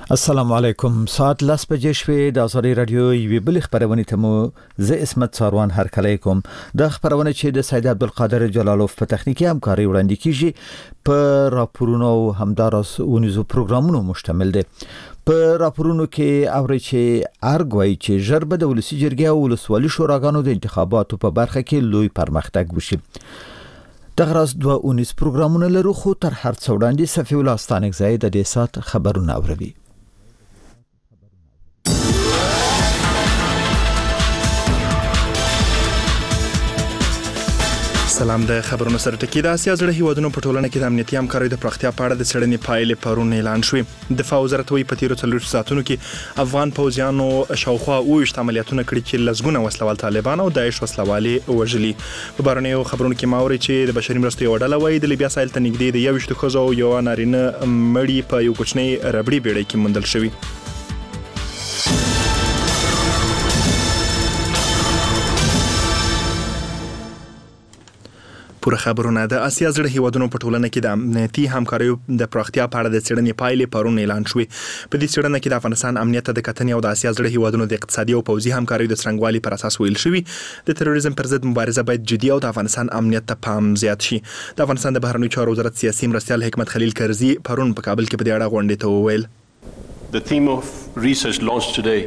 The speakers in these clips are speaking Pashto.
السلام علیکم. ساعت 10 بجې شوې د ازادي رادیو یوې بل خبرونه ته مو زه اسمت ساروان هرکلی کوم. د خبرونه چې د سید عبدالقادر جلالوف په تخنیکی همکاري وړاندې کیږي په راپورونو او همدارس اونیزو پروګرامونو مشتمل دي. په راپورونو کې اوري چې ارګوي چې ژربه د ولسی جرګې او ولسوالي شوراګانو د انتخاباتو په برخه کې لوی پرمختګ وشي. دغه راز دوه اونیز پروګرامونه لرو، خو تر هر څه وړاندې صفي الله ستانکزی د دې سات خبرونه اوروي. سلام. د خبرونو سره ټکی د اسیا زړه هیوادونو په ټولنه کې د امنیتي همکارۍ د پراختیا په اړه د څېړنې پایلې پرون اعلان شوې. دفاع وزارت وایي په تیرو 4 ساعتونو کې افغان پوځیانو شاوخوا 20 عملیاتونه کړي چې لسګونه وسلوال طالبان او داعش وسلوالي وژلي. په بهرنیو خبرونو کې ماوري چې د بشري مرستو یو ډله وایي د لیبیا ساحل ته نږدې د 21 ښځو او یو نارینه مړي په یو کوچنی ربړي بیړۍ کې موندل شوي. پوره خبرونه د اسیا زړه هیوادونو په ټولنه کې د امنیتي همکاریو د پراختیا په اړه د څېړنې پایلې پرون اعلان شوې. په دې څېړنه کې د افغانستان امنیت د کتنې او د اسیا زړه هیوادونو د اقتصادي او پوځي همکاریو د څرنګوالي پر اساس ویل شوی د تروریزم پر ضد مبارزه باید جدي او د افغانستان امنیت ته پام زیات شي. د افغانستان د بهرنیو چارو وزارت سیاسي مرستیال حکمت خلیل کرزي پرون په کابل کې په دې اړه غونډې ته وویل. The theme of research launched today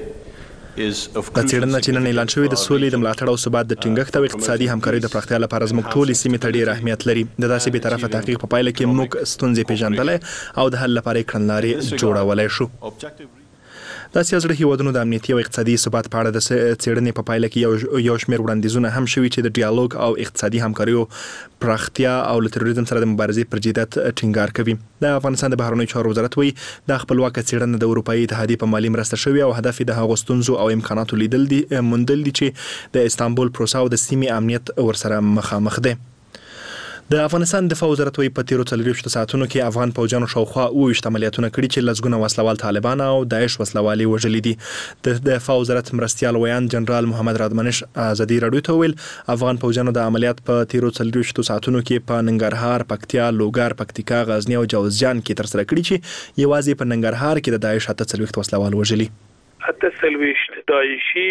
د څېړنه چې نن اعلان شوې د سولې د ملاتړ او ثبات د ټینګښت او اقتصادي همکارۍ د پراختیا لپاره زموږ ټولې سیمې ته ډېر اهمیت لري. د داسې بې طرفه تحقیق په پایله کې موږ ستونزې پیژندلای او د حل لپاره کړنلارې جوړولای شو. د اسیا زړه هیوادونو د امنیتي او اقتصادي ثبات په اړه د څېړنې په پایله کې یو شمېر وړاندیزونه هم شوي چې د ډیالوګ او اقتصادي همکاریو پراختیا او له تروریزم سره د مبارزې پر جدیت ټینګار کوي. د افغانستان د بهرنیو چارو وزارت وایي د خپلواکه څېړنه د اروپایي اتحادیې په مالي مرسته شوې او هدف د هغو ستونزو او امکاناتو موندل دي چې د استانبول پروسه او د سیمې امنیت ورسره مخامخ دي. د افغانستان دفاع وزارت وایي په تیرو 4 ساعتونو کې افغان پوځیانو شاوخوا 20 عملیاتونه کړي چې لسګونه وسلوال طالبان او داعش وسلوالي وژلي دي. د دفاع وزارت مرستیال ویان جنرال محمد رادمنش ازادي رادیو ته ویل افغان پوځیانو د عملیات په تیرو 4 ساعتونو کې په ننګرهار، پکتیا، لوګر، پکتیکا، غزنی او جوزجان کې ترسره کړي چې یوازې په ننګرهار کې د داعش 48 وسلوال وژلي. حتی سلویشت داعشی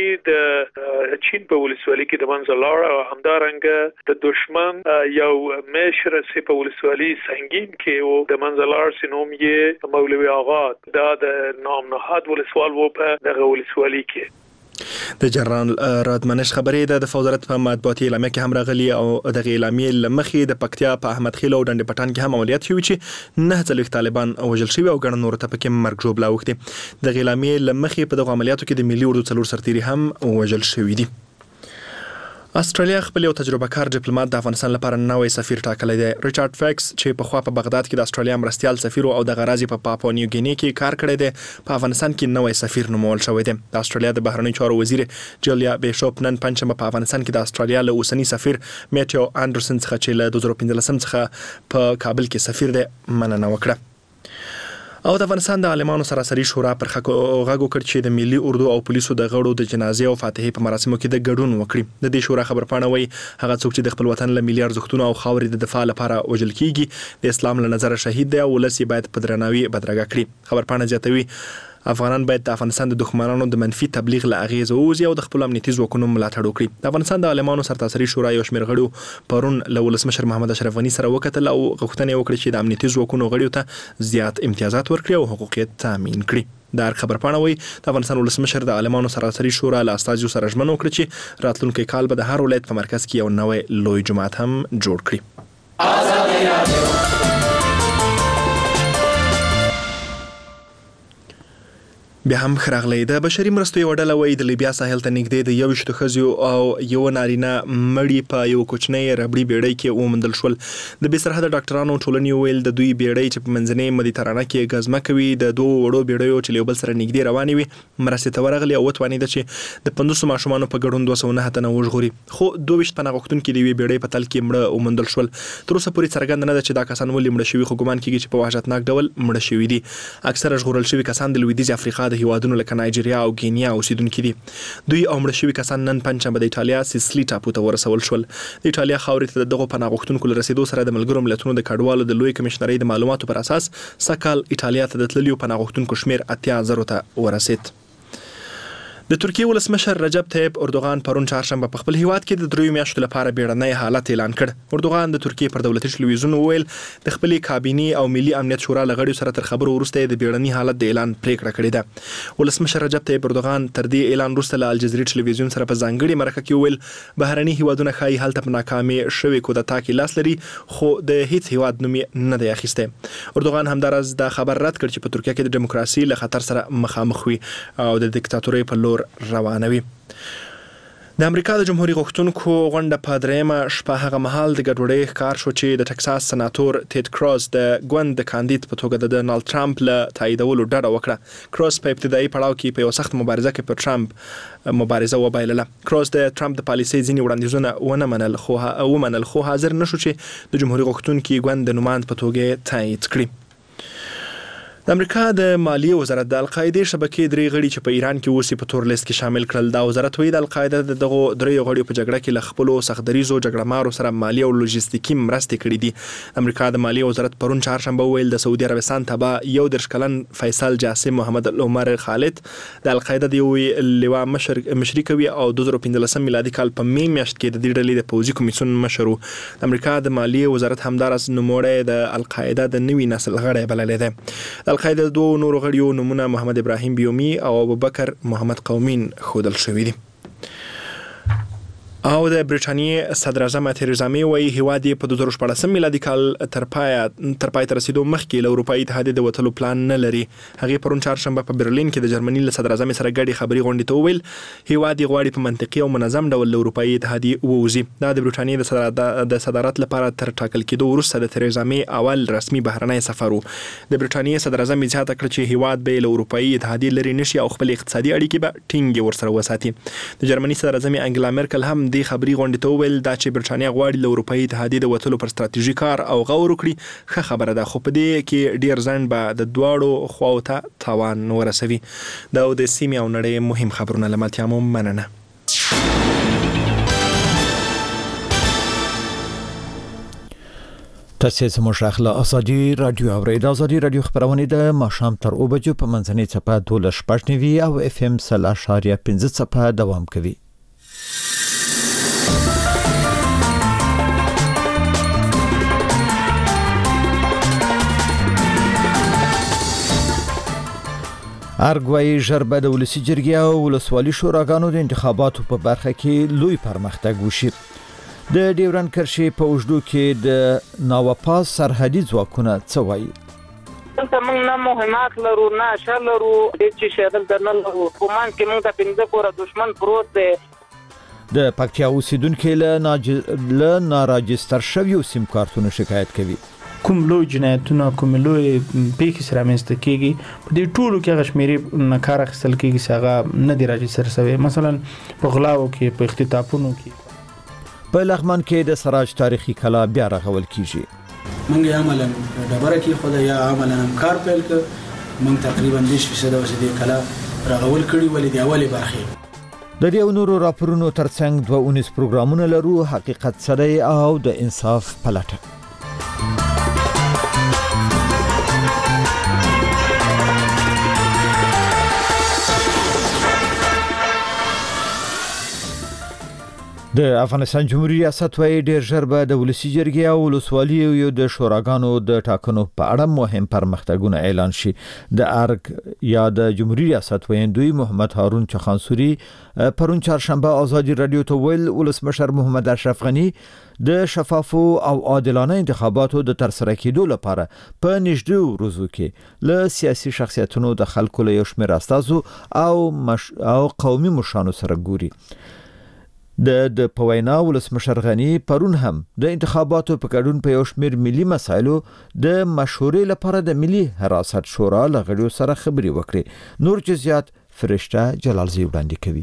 د چین په ولسوالۍ کې د منځلار او همدارنګه د دشمن یو مشر سی په ولسوالۍ سنگین کې او د منځلار سينوم یې مولوي آغا دا د نام نهاد ولسوال و په دغه ولسوالۍ کې. د جنرال رادمنش خبرې د دفاع وزارت په مطبوعاتي اعلامیه کې هم راغلي او دغه اعلامیه لمخې د پکتیا په احمد خیل او ډنډ پټان کې هم عملیات شوي چې 49 طالبان وژل شوي او ګڼ نور ته پکې مرګ ژوبلا وکړي. دغه اعلامیه لمخې په دغه عملیاتو کې د ملي اردو 4 سرتیري هم وژل شوي دي. استرالیا خپل یو تجربه کار ډیپلوماټ د افغانستان لپاره نوی سفیر ټاکلی دی. ریچارډ فیکس چې په خوا په بغداد کې د استرالیا مرستیال سفیر او د غرازي په پاپوا نیو ګینی کې کار کړی دی په افغانستان کې نوی سفیر نومول شوی دی. د استرالیا د بهرنیو چارو وزیر جولیا بیشوپ نن پنځمه په افغانستان کې د استرالیا له اوسنی سفیر میټیو انډرسن څخه چې له 2015 څخه په کابل کې سفیر دی مننه وکړه. او د افغانستان د عالمانو سراسري شورا پر غږ وکړ چې د ملي اردو او پولیسو د غړو د جنازې او فاتحې په مراسمو کې د ګډون وکړي. د دې شورا خبرپاڼه وایي هغه څوک چې د خپل وطن له ملي ارزښتونو او خاورې د دفاع لپاره وژل کیږي د اسلام له نظره شهید دی او ولس یې باید په درناوي بدرګه کړي. خبرپاڼه زیاتوي افغانان باید د افغانستان د دښمنانو د منفي تبلیغ له اغیزه ووځي او د خپل امنیتي ځواکونو ملاتړ وکړي. د افغانستان د عالمانو سرتاسري شورا یو شمېر غړو پرون له ولسمشر محمد اشرف غني سره وکتل او غوښتنه وکړه چې د امنیتي ځواکونو غړو ته زیات امتیازات ورکړي او حقوقیت تامین کړي. د خبرپاڼه وایي د افغانستان ولسمشر د عالمانو سراسري شورا له استازیو سره ژمنه وکړه چې راتلونکي کال به د هر ولایت په مرکز کې یو نوی لوی جومات هم جوړ کړي. بیا هم خراغلی د بشري مرستو یو ډله وایي د لیبیا ساحل ته نږدې د 21 ښځو او یو نارینه مړي په یو کوچنی ربړي بیړۍ کې وموندل شول. د بې سرحده ډاکټرانو ټولنې ویل د دوی بیړۍ چې په منځنۍ مدیترانه کې ګزمه کوي د دوه وړو بیړیو چې له بل سره نږدې روانې وي مرستې ته ورغلي او وتوانېده چې د 500 ماشومانو په ګډون 209 تنه وژغوري. خو 22 پناه غوښتونکي د یوې بیړۍ په تل کې مړه وموندل شول. تر اوسه پورې څرګنده نه ده چې دا کسان ولې مړه شوي، خو ګمان کېږي چې په وحشتناک ډول مړه شوي دي. اکثره ژغورل شوي کسان د لویدیځ افریقا د هیوادونو لکه نایجیریا او کینیا اوسیدونکي دي. دوی او مړه شوي کسان نن پنځمبه د ایټالیا سیسلی ټاپو ته ورسول شول. د ایټالیا خاورې ته دغه پناه غوښتونکو له رسیدو سره د ملګرو ملتونو د کډوالو د لوی کمشنرۍ د معلوماتو پر اساس سکهال ایټالیا ته د تللیو پناه غوښتونکو شمیر 80,000 ته ورسید. د ترکیه ولسمشر رجب طیب اردوغان پرون چهارشنبه په خپل هیواد کې د 3 میاشتو لپاره بیړنی حالت اعلان کړ. اردوغان د ترکیه پر دولتي ټلویزیون وویل د خپل کابینې او ملي امنیت شورا لغړیو سره تر خبرو وروسته د بیړنی حالت د اعلان پریکړه کړې ده. ولسمشر رجب طیب اردوغان تر دې اعلان وروسته له الجزیرې ټلویزیون سره په ځانګړي مرکه کې وویل بهرني هیوادونه ښایي هلته په ناکامې شوې کودتا کې لاس لري خو د هیڅ هیواد نوم نه دی اخیستی. اردوغان همدارس دا خبر رد کړ چې په ترکیه کې د دیموکراسي له خطر سره مخامخ وي او د دیکتاتورۍ په لور روانوي. د امریکا د جمهوریت غوښتونکو غونډه په درېمه شپه هغه مهال د ګډوډۍ ښکار شو چې د ټکساس سناتور ټیډ کروز د ګوند د کاندید په توګه د ډونالد ټرمپ له تاییدولو ډډه وکړه. کروز په ابتدایي پړاو کې په یو سخت مبارزه کې پر ټرمپ مبارزه وبایلله. کروز د ټرمپ د پالیسۍ ځینې وړاندیزونه ونه منل خو حاضر نشو چې د جمهوریت غوښتونکي ګوند د نماند په توګه تایید کړي. د امریکا د مالیې وزارت د القاعده شبکې درې غړي چې په ایران کې اوسې په تور لیست کې شامل کړل. دا وزارت وایي د القاعده دغه درې غړي په جګړه کې له خپل سختدریزو جګړهمارو سره مالی او لوجستیکي مرستې کړې دي. امریکا د مالیې وزارت پرون چهارشنبه ویل د سعودي عربستان تبع 11 کلن فیصل جاسم محمد عمر خالد د القاعده د یو لواء مشري کوي او 2015 میلادي کال په می میاشت کې د دې ډلې د پوځي کمیسیون مشر. امریکا د مالیې وزارت همدارس نوموړی د القاعده د نوي نسل غړی بللی دی. القاعده د دوه نورو غړیو نمونه محمد ابراهیم بیومی او ابوبکر محمد قومین ښودل شوي دي. او د برټانیې صدر اعظم تریزا می وايي هیواد په 2014 میلادي کال تر پای ته رسیدو مخکې له اروپایي اتحادیې د وتلو پلان نه لري. هغه پرون چهارشنبه په برلین کې د جرمني له صدر اعظم سره ګډي خبري غونډې ته وویل هیواد غواړي په منطقي او منظم ډول له اروپایي اتحادیې ووځي. دا د برټانیې د صدارت لپاره تر ټاکل کېدو وروسته د تریزا می اول رسمي بهرنی سفر و. د برټانیې صدر اعظم زیاته کړ چې هیواد به له اروپایي اتحادیې لري نشي او خپل اقتصادي اړیکې به ټینګې ورسره وساتي. د جرمني صدر اعظم انګلا مرکل هم د خبري غونډې ته وویل دا چې برټانیه غواړي له اروپایي اتحادیې د وتلو پر ستراتیژي کار او غور وکړي ښه خبره ده خو په دې کې ډیر ځنډ به د دواړو خواو ته تاوان ورسوي. دا د سیمې او نړۍ مهم خبرونه لمتیا مو مننه. تاسو زموږ اخلا ازادي رادیو اورید. ازادي رادیو خبرونه د ماښام تر 2 بجو په منځنۍ چپه 12.9 او اف ام 0.5 چپه دوام کوي. ارګوای ژربه د ولسی جرګې او ولسوالي شوراګانو د انتخاباتو په برخه کې لوی پرمختګ وشي. د ډیورن کرښې په اوږدو کې د ناوپاس سرحدي ځواکونه څه وایي؟ دلته موږ نه مهمات لرو نه شل لرو چې شیدل درنه لرو کومان کې موږ د 15 کوره دشمن پروت دی. د پکتیا اوسیدونکو له ناراجستر شویو سیم کارتونو شکایت کوي. کوم لوی جنایتونه کوم لوی پیښې سره رامنځته کیږي په دې ټولو کې غشمیري نه کار اخیستل کیږي چې هغه نه دی راجستر شوی. مثلا په غلاو کې په اختطافونو کې په لغمان کې د سراج تاریخي کلا بیا رغول کیږي. موږ عملاً ډبره کې خدای یا عملاً کار پیل ک موږ تقریبا 20% د کلا رغول کړي ولې دی اوله برخه. د دې نورو راپورونو ترڅنګ 2 پروګرامونه لرو حقیقت سره او د انصاف پلټه. د افغانستان جمهوریت ریاست وايي ډیر ژر به د ولسی جرګې او ولسوالي یو د شوراګانو د ټاکنو په اړه مهم پرمختګونه اعلان شي. د ارګ یا د جمهوریت ریاست ویندوی محمد هارون چخانسوري پرون چهارشنبه ازادي رادیو ته ویل ولسمشر محمد اشرف غنی د شفافو او عادلانه انتخاباتو د ترسره کېدو لپاره په نږدې ورځو کې له سیاسي شخصیتونو د خلکو له یو شمېر استازو او قومي مشرانو سره ګوري. د پوینا ولسمشر غنی پرون هم د انتخاباتو په ګډون په یو شمېر ملي مسایلو د مشورې لپاره د ملي حراست شورا لغړیو سره خبري وکړي. نور جزئیات فرشته جلالزی وړاندې کوي.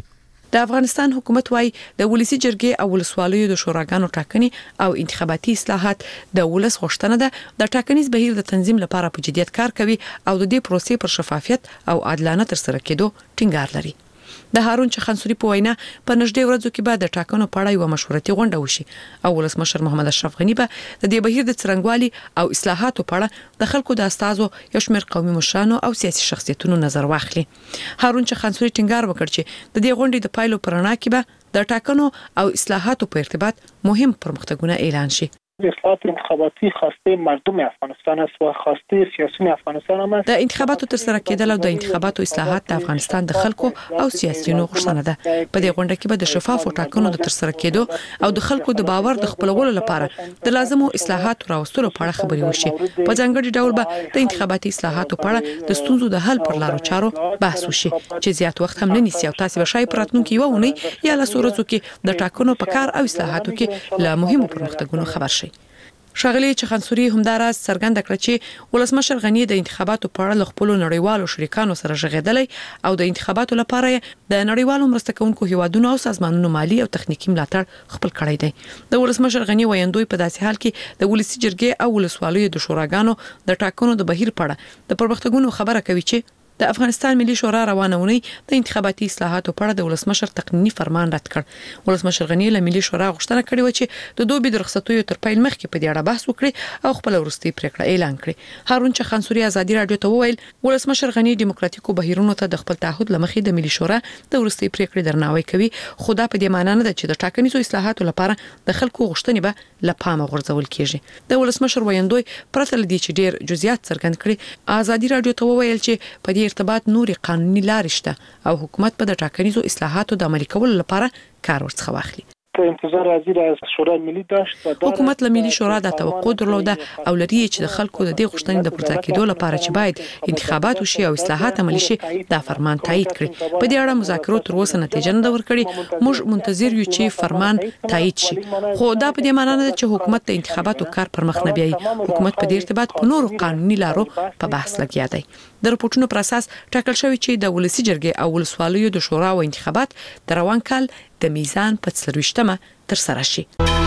د افغانستان حکومت وايي د ولسی جرګې او ولسوالیو د شوراګانو ټاکنې او انتخاباتي اصلاحات د ولس غوښتنه ده د ټاکنیز بهیر د تنظیم لپاره په جديت کار کوي او د دې پروسې پر شفافیت او عادلانه ترسره کېدو ټینګار لري. د هارون چخانسوري په وینا په نږدې ورځو کې به د ټاکنو په اړه یو مشورتي غونډه وشي او ولسمشر محمد اشرف غنی به د دې بهیر د څرنګوالي او اصلاحاتو په اړه د خلکو د استازو یو شمېر قومي مشرانو او سیاسي شخصیتونو نظر واخلي. هارون چخانسوري ټینګار وکړ چې د دې غونډې د پایلو پر اړه کې به د ټاکنو او اصلاحاتو په ارتباط مهم پرمختګونه اعلان شي. اصلاحات انتخاباتی خواسته مردم افغانستان است و خواسته سیاسیون افغانستان هم است. د انتخاباتو تر سره کېدل او د انتخاباتو اصلاحات د افغانستان د خلکو او سیاسيونو غوښتنه ده. په دې غونډه کې به د شفافو ټاکنو د تر سره کېدو او د خلکو د باور د خپلولو لپاره د لازمو اصلاحاتو راوستلو په اړه خبرې وشي. په ځانګړي ډول به د انتخاباتي اصلاحاتو په اړه د ستونزو د حل پر لارو چارو بحث وشي چې زیات وخت هم نه نیسي او تاسو به شای پراتونکو یو ونی یا له سورزو کې د ټاکنو په کار او اصلاحاتو کې له مهمو پرمختګونو خبر شي. ښاغلي چخانسوري همداراز څرګنده کړه چې ولسمشر غنی د انتخاباتو په اړه خپل نړیوالو شریکانو سره ژغېدلی او د انتخاباتو لپاره د نړیوالو مرسته کوونکو هیوادونو او سازمانونو مالی او تخنیکی ملاتړ خپل کړی دی. د ولسمشر غنی ویندوی په داسې حال کې د ولسی جرګې او ولسوالیو د شوراګانو د ټاکنو د بهیر په اړه د پرمختګونو خبره کوي چې د افغانستان ملي شورا روانونی د انتخاباتي اصلاحاتو په اړه د ولسمشر تقنینی فرمان رد کړ. ولسمشر غنی له ملي شورا غوښتنه کړې و چې د دوبي د رخصتیو تر پیل مخکې په دې اړه بحث وکړي او خپل وروستي پریکړه اعلان کړي. هارون چخانسوري ازادي رادیو ته وویل ولسمشر غنی دیموکراتیکو بهیرونو ته د خپل تعهد لمخې د ملي شورا د وروستي پریکړې درناوی کوي، خو دا په دې معنی نه ده چې د ټاکنیزو اصلاحاتو لپاره د خلکو غوښتنې به له پامه غورځول کیږي. د ولسمشر ویندوی پرته لدی چې ډیر جزئیات څرګند کړي ازادي رادیو ته وویل چې په دې ارتباط نور قانوني لارې شته او حکومت په د ټاکنیزو اصلاحاتو د عملي کولو لپاره کار ورڅخه واخلي. انتظار وزیر از شورای ملی داشت و حکومت له ملي شورا د توقع درلوده او لري چې د خلکو د دې غوښتنې د پورته کېدو لپاره چې باید انتخابات وشي او اصلاحات عملي شي دا فرمان تایید کړي. په دې اړه مذاکرات تر اوسه نتیجه نه ورکړي. موږ منتظر یو چې فرمان تایید شي، خو دا په دې معنی نه چې حکومت د انتخاباتو کار پر مخ نه بیایي. حکومت په دې ارتباط په نورو قانوني لارو په بحث لګیا دی. د راپورټونو پر اساس ټاکل شوی چې د ولسی جرګې او ولسوالیو د شورا او انتخابات د روان کال د میزان په 24مه تر سره شي.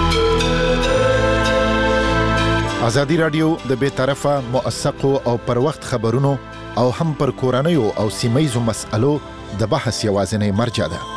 ازادي رادیو د بې طرفه موثقو او پر وخت خبرونو او هم پر کورنیو او سیمایي مسألو د بحث یوازینی مرجع ده.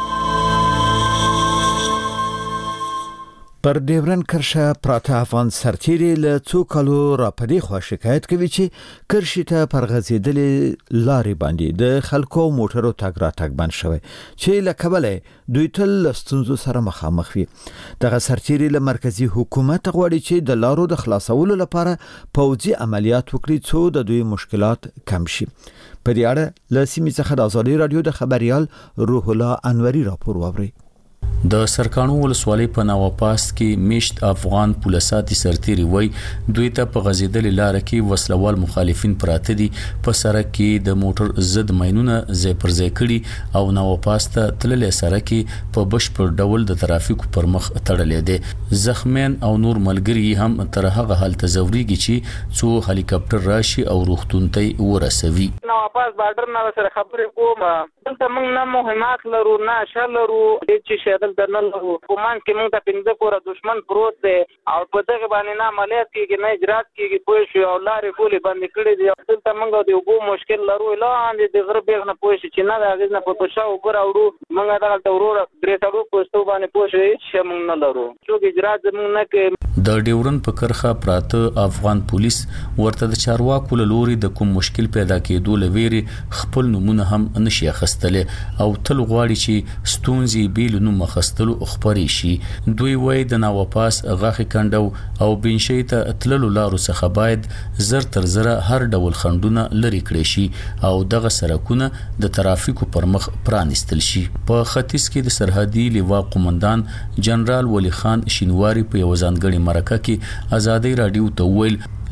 پر ډیورن کرښه پراته افغان سرتیري له څو کالو راپدې خوا شکایت کوي چې کرښې ته پر غځېدلې لارې باندې د خلکو موټرو تګ راتګ بند شوی چې له کبله دوی تل له ستونزو سره مخامخ وي. دغه سرتیري له مرکزي حکومت غواړي چې د لارو د خلاصولو لپاره پوځي عملیات وکړي څو د دوی مشکلات کم شي. په دې اړه له سیمې څخه د ازادي رادیو د خبريال روح الله انوري راپور واوري. د سرکانو ولسوالۍ په نواپاس کې میشت افغان پولیساتي سرتیري وای دوی ته په غزیدلې لار کې وسلوال مخالفین پراته دي. په سړک کې د موټر ضد ماینونه ځای پر ځای کړي او نواپاس ته تللې سړک کې په بشپړ ډول د ترافیک پر مخ تړلې دي. زخمین او نور ملګری هم تر هغه حالت زوريږي چې څو هلیکاپټر راشي او روغتون ته ورسوي. نواپاس بارډر نه سره خبرې کوم دلته موږ نه مهمات لرو نه شل لرو چې شیدل درنل کومان کې موږ ته پنځه کوره دشمن پروت دی او په دغه باندې نه عملیات کیږي نه اجرات کیږي پوه شو او لارې ټولې باندې کړې دي. دلته موږ د وګو مشکل لرو لاندې د غرب نه پوه شي چې نه د اغیز نه په پښه وګور اوړو موږ دغه ورور درې تړو پوسټو باندې پوه شي چې موږ نه لرو چې اجرات زموږ نه کوي. د ډیورن په کرخه پراته افغان پولیس ورته د چارواکو له لوري د کوم مشکل پیدا کېدو لويري خپل نمونه هم نشي اخستلې او تل غواړي چې ستونزې بیل نو مخستلو خبري شي. دوی وای د نواپاس غاخي کندو او بنشي ته تللو لارو څخه باید زر تر زره هر ډول خندونه لري کړی شي او دغه سرکونه د ترافیکو پر مخ پرانستل شي. په ختیځ کې د سرحدي لیوا قومندان جنرال ولی خان شینواری په یو ځانګړي مرکه کې ازادي رادیو ته ویل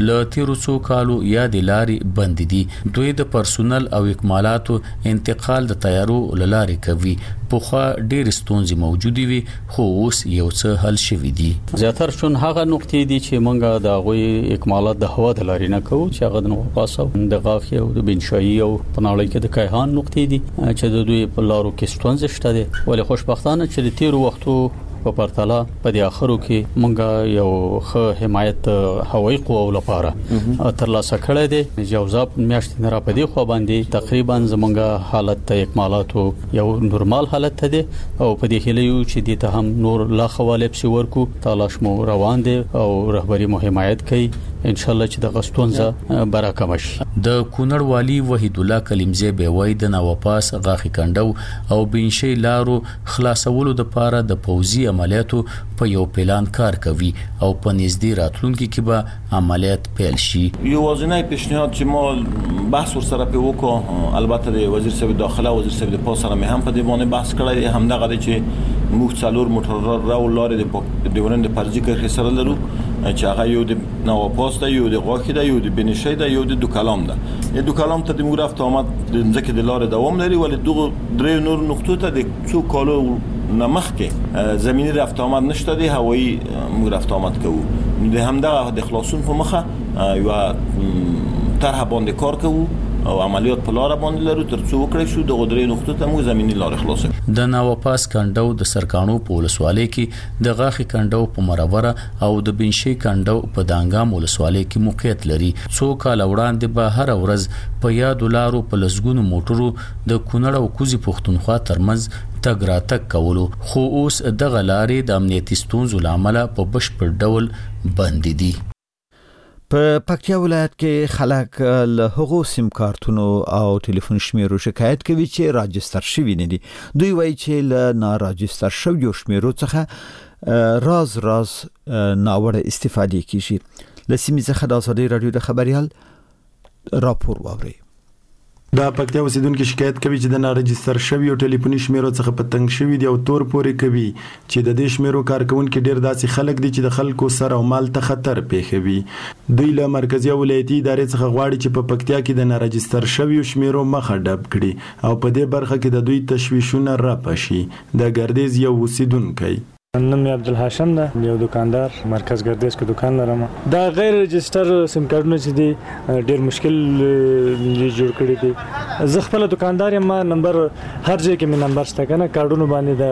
ل تیرو څو کالو یا د لاري بند دي. دوی د پرسونل او اکمالاتو انتقال د تیارو لاري کوي. پوخا ډېر ستونزې موجودي وي خو اوس یو څه حل شوي دي. زیاتره شون هغه نقطې دي چې مونږه د غوي اکمالات د هوا د لاري نه کوو چې هغه د پاسو د غاخي او د بنشایي او پناړی کې د کایهان نقطې دي چې د دوی په لارو کې ستونزې شته دي. ولې خوشبختانه چې د تیر وختو په پرتله په د اخرو کې مونږه یو ښه حمایت هوایي قوو لپاره ترلاسه کړی دی. جوزاب میاشتې نه را پدې خو باندې تقریبا زمونږه حالت ته اکمالاتو یو نورمال حالت ته دي او په دې هیله یو چې د ته هم نور لا خوالب سی ورکو تلاش مو روان دي او رهبری مو حمایت کوي ان شاء الله چې د غستونزه برکمش. د کونړ والی وحید الله کلیمزه به وای د نوپاس غاخي کندو او بنشي لارو خلاصولو د پاره د پوزي عملیاتو په یو پلان کار کوي او په نږدې راتلونکي کې به عملیات پیل شي. یو وزنای پیشنهاد چې ما بحث ور سره په وکړو، البته د وزیر صاحب داخله وزیر صاحب د پاسه هم په دې باندې بحث کړی، هم دغه چې موږ څلور موټر راو لارې د ورند پرځي کې سره لرو چې هغه یو د نوپاس ده، یو د غاخي ده، یو د بنشي ده، یو د دوکلام ده. د دوکلام ته د موږ رفت آمد د ځکه د لارې دوام لري، ولې دغه درې نور نقطو ته د څو کالو نمخ کې زمینی رفت آمد نشته دی، هوایی موږ رفت آمد کوو. د همدغه د خلاصون په مخه یو طرح باندې کار کوو او عملیات په لار باندې لرو تر څو وکړی شو د غدرې نقطه ته موږ زمینی لار خلاص کړو. د نوپاس کندو د سرکانو په ولسوالۍ کې د غاخي کندو په مروره او د بنشي کندو په دانګام ولسوالۍ کې موقعیت لري. څو کال وړاندې به هر ورځ په یاد لارو په لسګونو موټرو د کونړ او کوزي پښتونخوا ترمنځ تګ راتګ کولو، خو اوس دغه لارې د امنیتي ستونزو لامل په بشپړ ډول بند دي. په پکتیا ولایت کې خلک له هغو سیم کارتونو او ټلیفون شمیرو شکایت کوي چې راجستر شوی نه دي. دوی وایي چې له ناراجستر شویو شمیرو څخه راز ناوړه استفاده کیږي. لسیمې څخه د ازادي رادیو د خبريال راپور واوري. دا پکتیا اوسیدونکو شکایت کوي چې د ناراجستر شوی او ټلیفوني شمیرو څخه پتنګ شوی دی او تور پورې کوي چې د دې شمیرو کارکونکو ډیر داسې خلک دي چې د خلکو سره او مال ته خطر پیښوي. دوی له مرکزی ولایتي ادارې څخه غواړي چې په پکتیا کې د ناراجستر شوی شمیرو مخه ډب کړي او په دې برخه کې د دوی تشویشونه راپشي. د ګردیز یو اوسیدونکو نام عبدالحاشم ده، یو دکاندار مرکز ګردیز کې دکان لرم. دا غیر رجستر سیم کارتونه چې دي ډیر مشکل جوړ کړی دي. زه خپل دکاندار یم، نمبر هر ځای کې مې نمبر شته کنه کارډونو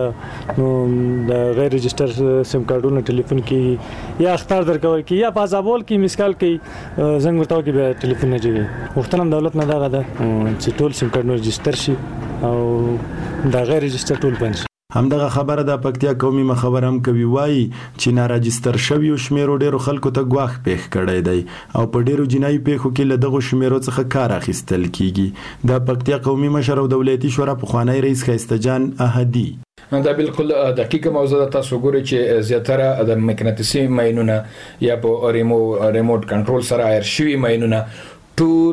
باندې د غیر رجستر سیم کارتونه ټلیفون کې یا اختار درکول کې یا پازابول کې مسکال کې زنګ ورتاو کې به ټلیفون نه جوړي. وختنم دولت نه دغه ده چې ټول سیم کارتونه رجستر شي او دا غیر رجستر ټول بند شي. همدغه خبره د پکتیا قومي مخبر هم کوي، وایي چې ناراجستر شوی شمیرو ډیرو خلکو ته ګواښ پیښ کړی دی او په ډیرو جنایي پیښو کې له دغه شمیرو څخه کار اخیستل کیږي. د پکتیا قومي مشر او دولتي شورا پخوانی رئیس خیسته جان احدی دا بالکل دقیقه موضوع ده. تاسو ګورئ چې زیاتره د مقناطیسي ماینونه یا په ریموټ کنټرول سره ایر شوی ماینونه ټول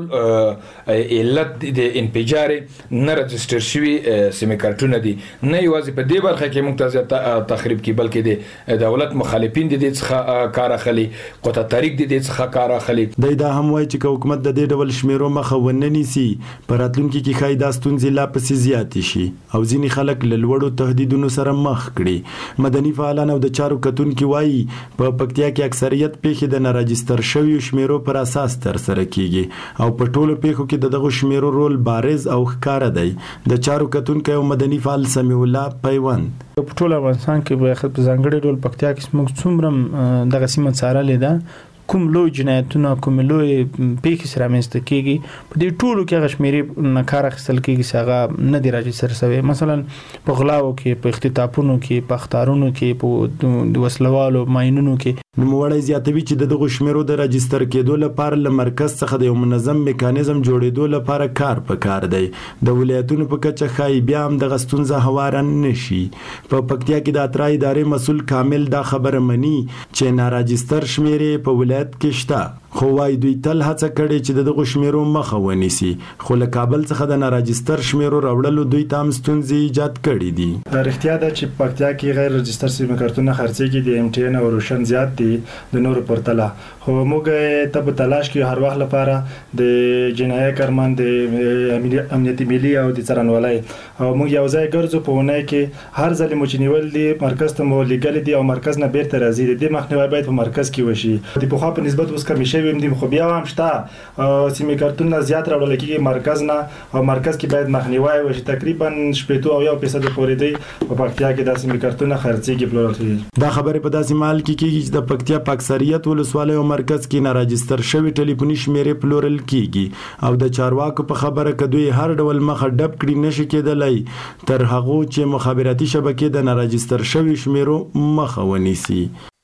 علت د انفجار نه رجستر شوی سیم کارتونه دي. نه یوازې په دې برخه کې ممتازه تخریب کی بلکې د دولت مخالفین د دې څخه کار اخلي، قوت تحریک د دې څخه کار اخلي. دا هم وایي چې حکومت د دې ډول شمیرو مخه ونه نیسي په راتلونکي کې خای دا ستونزې لا پسې زیات شي او ځینې خلک له لوړو تهدیدونو سره مخ کړي. مدني فعالان او د چارو کتونکو وایي په پکتیا کې اکثریت پیښې د ناراجستر شوی شمیرو پر اساس تر سره کیږي او په ټولو پیښو کې دغه شمیرو رول بارز او ښکار دی. د چارو کتونکو او مدني فعال سمیع الله پیوند په ټول افغانستان کې به خپل ځانګړي ډول پکتیا کې موږ څومره دغه سیمه څارلې ده کوم لوی جنایتونه کوم لوی پیښې سره مېسته کېږي په دې ټولو کې غشمیري نکار اخیستل کېږي چې هغه نه دی راجستر شوی. مثلا په غلاو کې، په اختطافونو کې، په اختارونو کې، په وسلوالو ماینونو کې. نوموړی زیاتوي چې دغه شمیرو د راجستر کېدو لپاره له مرکز څخه د یو منظم میکانیزم جوړېدو لپاره کار پکار دی. د ولایتونو په کچه خای بیا هم د غستونزه هواره نشي. په پکتیا کې د اترا ادارې مسول کامل دا خبره مني چې ناراجستر شمیرې په ولایت کې شته، خو وايي دوی تل هڅه کړې چې دغه شمیرو مخه ونیسي، خو له کابل څخه د ناراجستر شمیرو راوړلو دوی تام ستونزې ایجاد کړې دي. دا اړتیا ده چې پکتیا کې غیر رجستر سیم کارتونه خرڅېږي د ام ټي ان او روشن زیات دي کې د نورو پرتله خو موږ ته په تلاش کې هر وخت لپاره د جنایي کارمن د امنیتي ملي او د څارنوالۍ او موږ یو ځای ګرځو په ونای کې هر ځل مو چې نیول دي مرکز ته مو لګل دي او مرکز نه بیرته راځي د مخنیوي باید په مرکز کې وشي د پوخا په نسبت اوس کمی شوی هم دي خو بیا هم شته سیمې کارتونه زیات راوړل کېږي مرکز نه او مرکز کې باید مخنیوي وشي تقریبا 70% پورې دی په پکتیا کې د سیمې کارتونه خرڅيږي پلورل دا خبره په داسې مال کې کېږي چې د پکتیا په اکثریت ولسوالۍ او مرکز کې نه راجستر شوی ټلیفوني شمیرې پلورل کېږي او د چارواکو په خبره کدوې هر ډول مخه ډب کړي نشي کېدلای تر هغه چې مخابراتي شبکې د ناراجستر شوی شمیرو مخه ونیسي.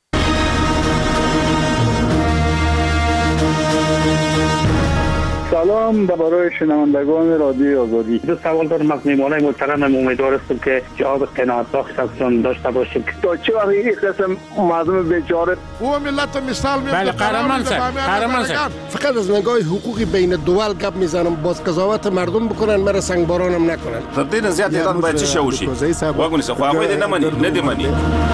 سلام برای شنوندگان رادیو آزادی. دو سوال دارم از میهمانان محترمم. امیدوار هستم که جواب قناعت بخش ازشون داشته باشیم. تا چه وقت این قسم مردم بیچاره او ملت مثال میاد. بله قهرمان صاحب فقط از نگاه حقوقی بین دول گپ میزنم باز قضاوت مردم بکنن مرا سنگبارانم نکنن. تدین زیاد ایران باید چی شوشی؟ واگونی سخوا امید نمانی.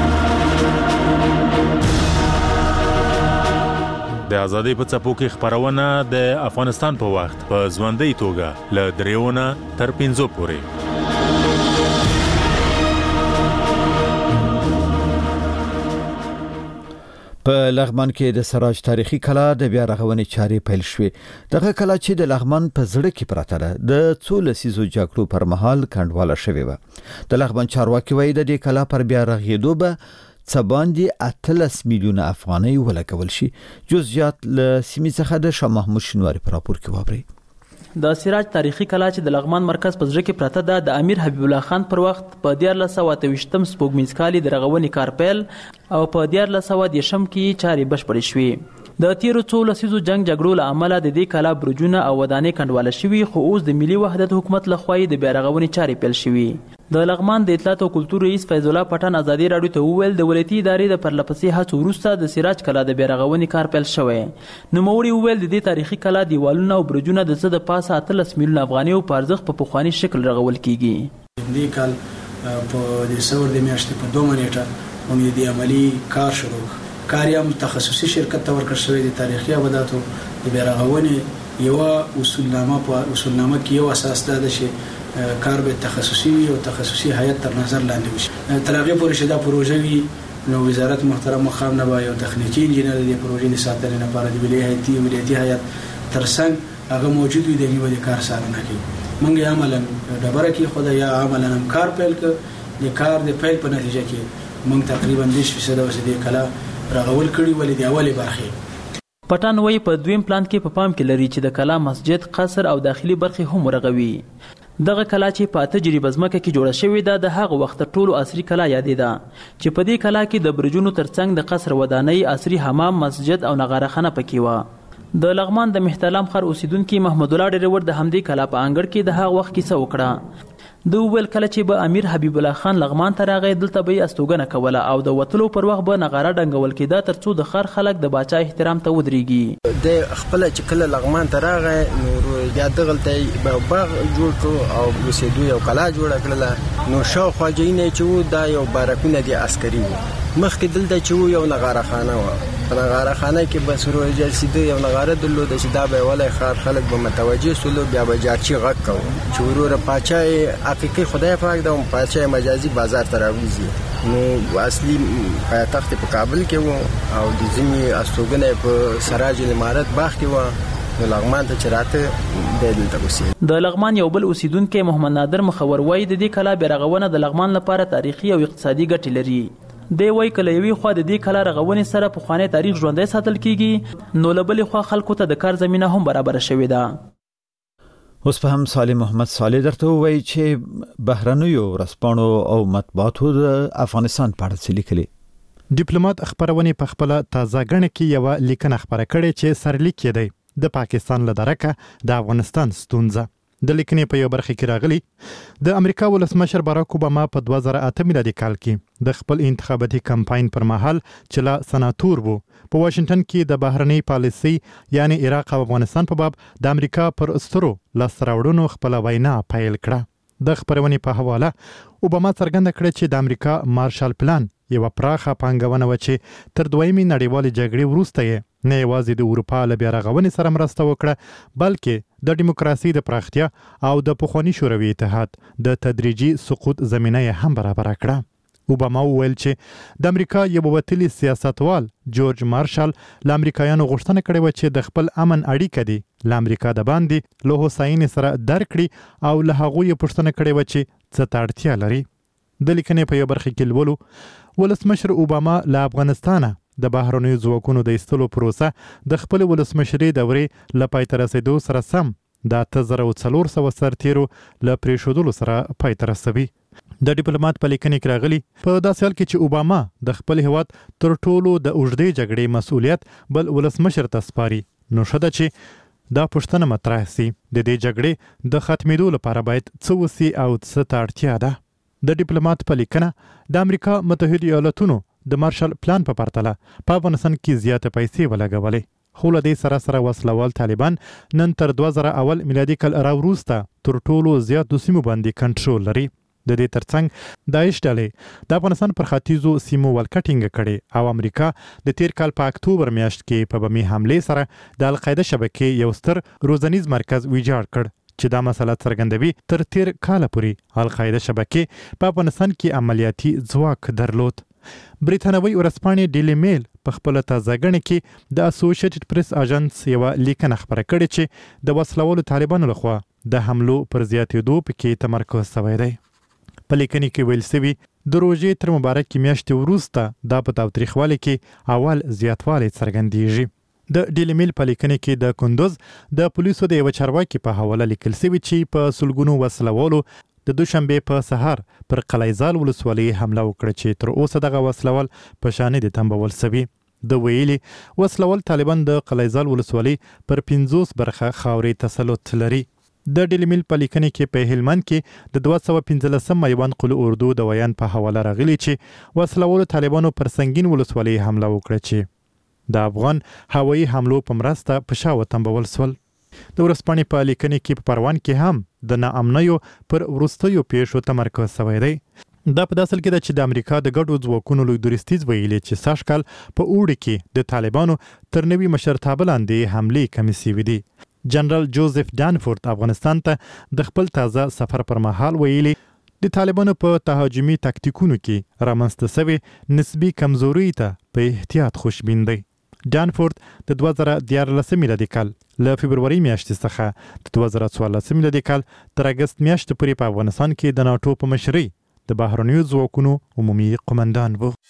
د ازادۍ په څپو کې خبرونه د افغانستان په وخت په ځوندۍ توګه ل دریونه تر 15 پورې په لغمان کې د سراج تاریخي کلا د بیا رغونې چارې پیل شوې دغه کلا چې د لغمان په زړه کې پراته ده د څو لسیزو جګړو پر مهال کندواله شوې و د لغمان چارواکي وایي د دې کلا پر بیا رغېدو به څباندي 18 میلیونه افغانۍ ولګول شي. جزئیات له سیمې څخه د شاه محمود شینواری پر راپور کې واوري. د سراج تاریخي کلا چې د لغمان مرکز په ځړ کې پراته ده د امیر حبیب الله خان پر وخت په 1428م سپوږمیز کال د رغونې کار پیل او په 1410م کې چارې بشپړې شوې. د تیرو څو لسیزو جنگ جګړو له امله د دې کلا برجونه او ودانۍ کندواله شوي خو اوس د ملي وحدت حکومت لخوا د بیا رغونې چارې پیل شوي. د لغمان د اطلاعات او کلتور رئیس فیض الله پټان ازادي راډیو ته وویل د ولایتي ادارې د پرلپسې هڅو وروسته د سراج کلا د بیا رغونې کار پیل شوی. نوموړي وویل د دې تاریخي کلا دیوالونه او برجونه د څه د پاسه 18 میلیونه افغانۍ په ارزښت په پخواني شکل رغول کیږي. دې کال په دسمبر د میاشتې په 2 نیټه باندې د عملی کار شروع کاریم تخصصي شرکت ته ورکړل شوی د تاریخي ابداتو د بیا رغونې یو اصولنامه کې یو اساس ده چې کار به تخصصي او تخصصي هیئت تر نظر لاندې وشي. تر هغه پورې چې دا پروژه وي نو وزارت محترم مقام نه وایي او تخنیکی انجینر د پروژې د ساتنې لپاره د ولايتي هیئت ترڅنګ هغه موجود وي د نیولې کار ساتنه کوي. موږ عملاً ډبره کې خدای یا عملاً هم کار پیل کړ د کار د پیل په نتیجه کې موږ تقریبا 20% د کلا رغول کړي ولې د اولي برخه. پټان وایي په دویم پلان کې په پام کې لري چې د کلا مسجد قصر او داخلي برخې هم ورغوي. دغه کلا چې په تجربه ځمکه کې جوړه شوې ده د هغه وخت ټولو عصري کلا یادې ده چې په دې کلا کې د برجونو ترڅنګ د قصر ودانۍ عصري حمام مسجد او نغاره خانه پکې و. د لغمان د محتلام خر اوسیدونکو محمد الله ډریور د همدې کلا په انګړ کې د هغه وخت کیسه وکړه. د ویل کله چې به امیر حبیب الله خان لغمان ته راغی دلته به استوګنه کوله او د وتلو پر وخت به نغاره ډنګول کېده ترڅو د خر خلک د باچا احترام ته ودرېږي. د خپل چې کله لغمان ته راغی نو یا دغلته به باغ جوړ کړو او اوسېدو یو کلا جوړه کړله نو شاوخوا ځایونه چې دا یو بارکونه دي عسکري وو مخکې دلته چې یو نغاره خانه وه په نغاره خانه کې به سروج جلسیده یو نغاره درلوده چې دا به ولای خار خلک به متوجه سولو بیا به جارچی غږ کوو چې وروره پاچای حقیقي خدای پاک د پاچای مجازي بازار ته راوځي نو اصلي پایتخت په کابل کې وو او د ځینې استوګنې په سراج الامارت باغ کې وو لغمان ته چراته د دلته اوسې. د لغمان یو بل اوسیدونکو محمد نادر مخور وای د دې کلا بیرغونه د لغمان لپاره تاریخي او اقتصادي ګټې لري. دی وای کله یوې خوا د دې کلا رغونې سره په خوانی تاریخ ژوندۍ ساتل کیږي نو لبلې خوا خلکو ته د کار زمينه هم برابر شوې ده. اوس په هم صالح محمد صالح درته وایي چې بهرنیو ورځپاڼو او مطبوعاتو د افغانستان په اړه څه لیکلي. ډیپلوماټ خبرونه په خپل تازه غړنه کې یو لیکنه خبره کړې چې سرلیک یې دی د پاکستان له درکه د افغانستان ستونزه. د لیکنې په یو برخه کې راغلي د امریکا ولسمشر باراک اوباما په 2008 میلادي کال کې د خپل انتخاباتي کمپاین پر مهال چې لا سناتور وو په واشنگټن کې د بهرنۍ پالیسي یعنی عراق او افغانستان په باب د امریکا پر استرو لاس راوړونو خپل وینا پیل کړه. د خبرونې په حواله اوباما څرګنده کړې چې د امریکا مارشال پلان یو پراخه پانګونه و چې تر دویمې نړیوالې جګړې وروسته یې نه یوازې د اروپا له بیا رغونې سره مرسته وکړه بلکې د دیموکراسي د پراختیا او د پخواني شوروي اتحاد د تدریجي سقوط زمینه یې هم برابر کړه. اوباما وویل چې د امریکا یو وتلی سیاستوال جورج مارشال له امریکایانو غوښتنه کړې و چې د خپل امن اړیکه دي له امریکا د باندې له هوساینې سره درکړي او له هغوی پوښتنه کړې و چې څه ته اړتیا لري. د لیکنې په یو برخه کې لولو ولسمشر اوباما له افغانستانه د بهرنیو ځواکونو د ایستلو پروسه د خپل ولسمشرۍ دورې له پای ته رسېدو سره سم د 1400 سرتیرو له پرېښودلو سره پای ته رسوي. د ډیپلوماټ په لیکنې کې راغلي په داسې حال کې چې اوباما د خپل هیواد تر ټولو د اوږدې جګړې مسؤلیت بل ولسمشر ته سپاري نو ښه ده چې دا پوښتنه مطرح سي د دې جګړې د ختمېدو لپاره باید څه وسي او څه ته اړتیا ده. د ډیپلوماټ په لیکنه د امریکا متحده ایالاتونو د مارشال پلان په پرتله په افغانستان کې زیاته پیسې ولګولې خو له دې سره وسلوال طالبان نن تر 2000 میلادي کال راوروسته تر ټولو زیاتو سیمو باندې کنټرول لري. د دې ترڅنګ داعش ډلې د افغانستان پر ختیځو سیمو ولکټینګ کړي او امریکا د تیر کال په اکتوبر میاشت کې په بمي حمله سره د القاعده شبکې یو ستر روزنیز مرکز ویجاړ کړ چې دا مسله څرګندوي تر تیر کال پورې القاعده شبکې په افغانستان کې عملیاتي ځواک درلود. بریتانوي ورځپاڼې ډیلی میل په خپل تازهګڼه کې د اسوسییټډ پریس اژانس یو لیکنه خبره کړې چې د وسلوالو طالبانو لخوا د حملو پر زیاتېدو پکې تمرکز شوی دی. په لیکنې کې ویل شوي د روژې تر مبارکې میاشتې وروسته دا په تاوتریخوالي کې اول زیاتوالی څرګندېږي. د ډیلی میل په لیکنې کې د کندوز د پولیسو د یو چارواکي په حواله لیکل شوي چې په سلګونو وسلوالو د دوشنبه په سهار پر قلعه‌زال ولسوالۍ حمله وکړه چې تر اوسه دغه وسلوال په شانې د تنبول شوي. د ویلي وسلوال طالبان د قلعه‌زال ولسوالۍ پر 50 برخه خاورې تسلط لري. د ډیلی میل په لیکنې کې په هلمند کې د 215 میوند قل اردو د ویان په حواله راغلي چې وسلوالو طالبانو پر سنگین ولسوالۍ حمله وکړه چې د افغان هوایي حملو په مرسته په شا وتنبول شول. د ورځپاڼې په لیکنې کې په پروان کې هم د ناامنیو پر وروستیو پیښو تمرکز شوی دی. دا په داسل کې ده چې د امریکا د ګډو ځواکونو لوی درستیز ویلي چې سږ کال په اوړي کې د طالبانو تر نوي مشرتابه لاندې حملې کمې شوې دي. جنرال جوزف ډانفورد افغانستان ته د خپل تازه سفر پر مهال ویلي د طالبانو په تهاجمي تاکتیکونو کې رامنځته شوې نسبي کمزوري ته په احتیاط خوشبین دی. ډانفورد د 2014 میلادي کال له فبرवरी میاشتې څخه د 2014 میلادي کال تر اگست میاشتې پورې په افغانستان کې د ناتو په مشرۍ د بهرنیو ځواکونو عمومي قومندان و.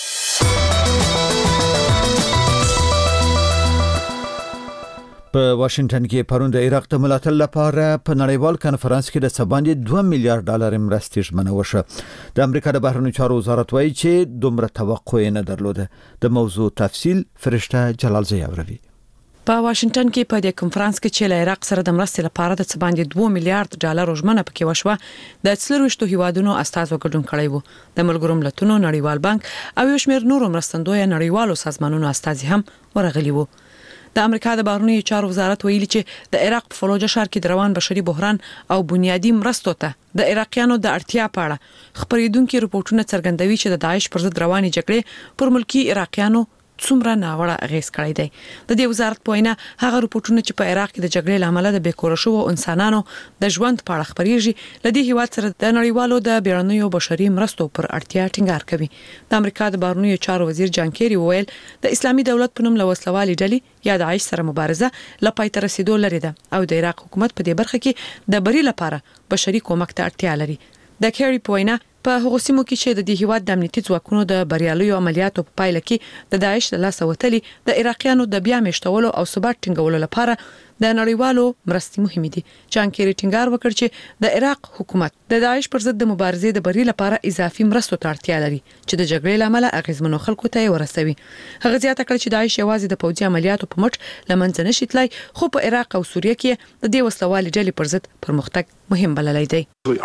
په واشنگټن کې پرون د عراق د ملاتړ لپاره په نړیوال کانفرنس کې د سباندې $2 میلیارډ مرستې ژمنه وشوه. د امریکا د بهرنیو چارو وزارت وایي چې دومره توقع نه درلوده. د موضوع تفصیل فرشته جلالزی اوروي. په واشنگټن کې په دې کنفرانس کې چې له عراق سره د مرستې لپاره د سباندې $2 میلیارډ ژمنه پکې وشوه د 40 هیوادونو استازو ګډون کړی وو. د ملګرو ملتونو نړیوال بانک او یو شمېر نورو مرستندوی نړیوالو سازمانونو استازي هم ورغلي وو. د امریکا د بهرنیو چارو وزارت ویلي چې د عراق په فلوجه ښار کې د روان بشري بحران او بنیادی مرستو ته د عراقیانو د اړتیا په اړه خبرېدونکو رپورټونه څرګندوي چې د داعش پر ضد روانې جګړې پر ملکی عراقیانو څومره ناوړه اغیز کړی دی. د دې وزارت په وینا هغه رپورټونه چې په عراق کې د جګړې لامل د بیکور شوو انسانانو د ژوند په اړه خبرېږي لدی هیواد سره د نړیوالو د بیړنیو بشري مرستو پر اړتیا ټینګار کوي. د امریکا د بهرنیو چارو وزیر جان کیری وویل د اسلامي دولت په نوم لوسلوالي ډلې یا د داعش سره مبارزه لپاره تر رسیدو لري ده او د عراق حکومت په دې برخه کې د بری لپاره بشري کومک ته اړتیا لري. د کیری په وینا په هغه سیمو کې چې د دې هیواد د امنیتي ځواکونو د بریالیو عملیاتو په پایله کې د داعش له لاسه وتلي د عراقیانو د بیا میشتولو او ثبات ټینګولو لپاره د نړیوالو مرستې مهمه دي. جان کیری ټینګار وکړ چې د عراق حکومت د داعش پر ضد د مبارزې د بری لپاره اضافي مرستو ته اړتیا لري چې د جګړې لامل اغیزمنو خلکو ته ورسوي. هغه زیاته کړ چې داعش یوازې د پوځي عملیاتو په مټ لمنځه نشي تلای خو په عراق او سوریه کې د دې وسلوالي ډلې پر ضد پرمختګ مهم بللی دی.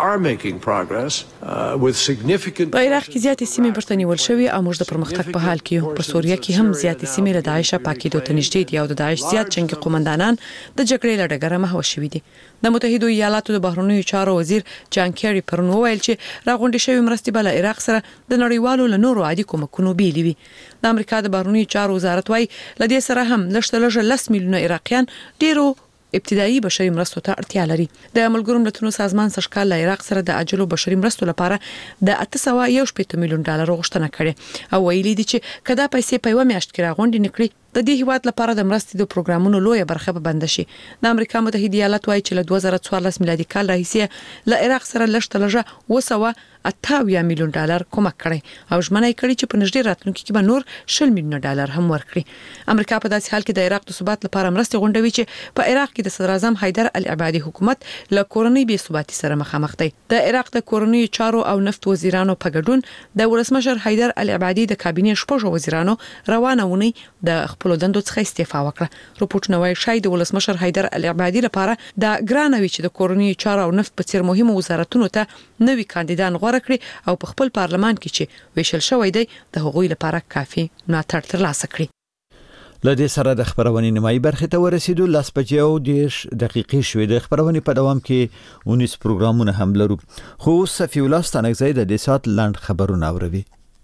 په عراق کې زیاتې سیمې برته نیول شوې او موږ د پرمختګ په حال کې یو. په سوریه کې هم زیاتې سیمې له داعش پاکېدو ته نږدې دي او د داعش زیات جنگي قومندانان د جګړې له ډګره محو شوې دي. د متحده ایالاتو د بهرنیو چارو وزیر جان کیری پرون وویل چې راغونډې شوې مرستې بل عراق سره د نړیوالو له نورو عادي کومکونو بیلې وي. د امریکا د بهرنیو چارو وزارت وايي لدې سره هم لږ 10 میلیونه عراقیان ډیرو ابتدایي بشري مرستو ته اړتیا لري. د ملګرو ملتونو سازمان سږکال له عراق سره د عاجلو بشري مرستو لپاره د 811 میلیون ډالر غوښتنه کړې او ویلي دي چې کدا پیسې په یو میاشت کې راغونډې نکړي د دې هیواد لپاره د مرستې د پروګرامونو لویه برخه به بند شي. د امریکا متحده ایالات وايي چې له 2014 میلادي کال راهیسې له عراق سره لږ 228 میلیون ډالر کومک کړي او ژمنه یې کړې چې په نږدې راتلونکي کې به نور 10 میلیون ډالر هم ورکړي. امریکا په داسې حال کې د عراق د ثبات لپاره مرستې غونډوي چې په عراق کې د صدر اعظم حیدر العبادي حکومت له کورنۍ بې ثباتي سره مخامخ دی. د عراق د کورنۍ چارو او نفت وزیرانو په ګډون د ولسمشر حیدر العبادي د کابینې شپږ وزیرانو روانه ونی د خپل دندو څخه استعفا وکړه. رپورټونه وايي شاید د ولسمشر حیدر العبادي لپاره د ګرانوي چې د کورنۍ چارو او نفت په څیر مهمو وزارتونو ته نوي کاندیدان غوړه کړي او په خپل پارلمان کې چې ویشل شوی دی د هغوی لپاره کافي ملاتړ ترلاسه کړي. لدې سره د خبرونې نیمایي برخې ته ورسېدو. 10:10 شوې. د خبرونې په دوام کې 19 پروګرامونه هم لرو خو صفي الله ستانکزی د دې سات لاند خبرونه اوروي.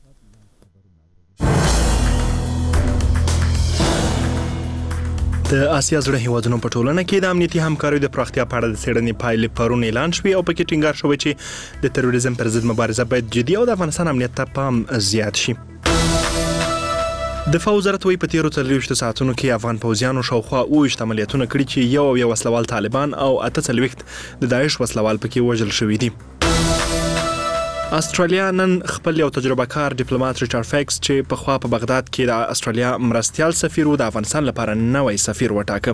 د آسیا زړه هیوادونو په ټولنه کې د امنیتي همکارۍ د پراختیا په اړه د څېړنې پایلې پرون اعلان شوې او پکې ټینګار شوی چې د تروریزم پر ضد مبارزه باید جدي او د افغانستان امنیت ته پام زیات شي. دفاع وزارت وايي په تیرو 40 ساعتونو کې افغان پوځیانو شاوخوا 20 عملیاتونه کړي چې یو وسلوال طالبان او 48 د داعش وسلوال پکې وژل شوي دي. استرالیا نن خپل یو تجربه کار ډیپلوماټ ریچارډ فیکس چې په خوا په بغداد کې د استرالیا مرستيال سفیر او د افغانستان لپاره نوی سفیر وټاکه.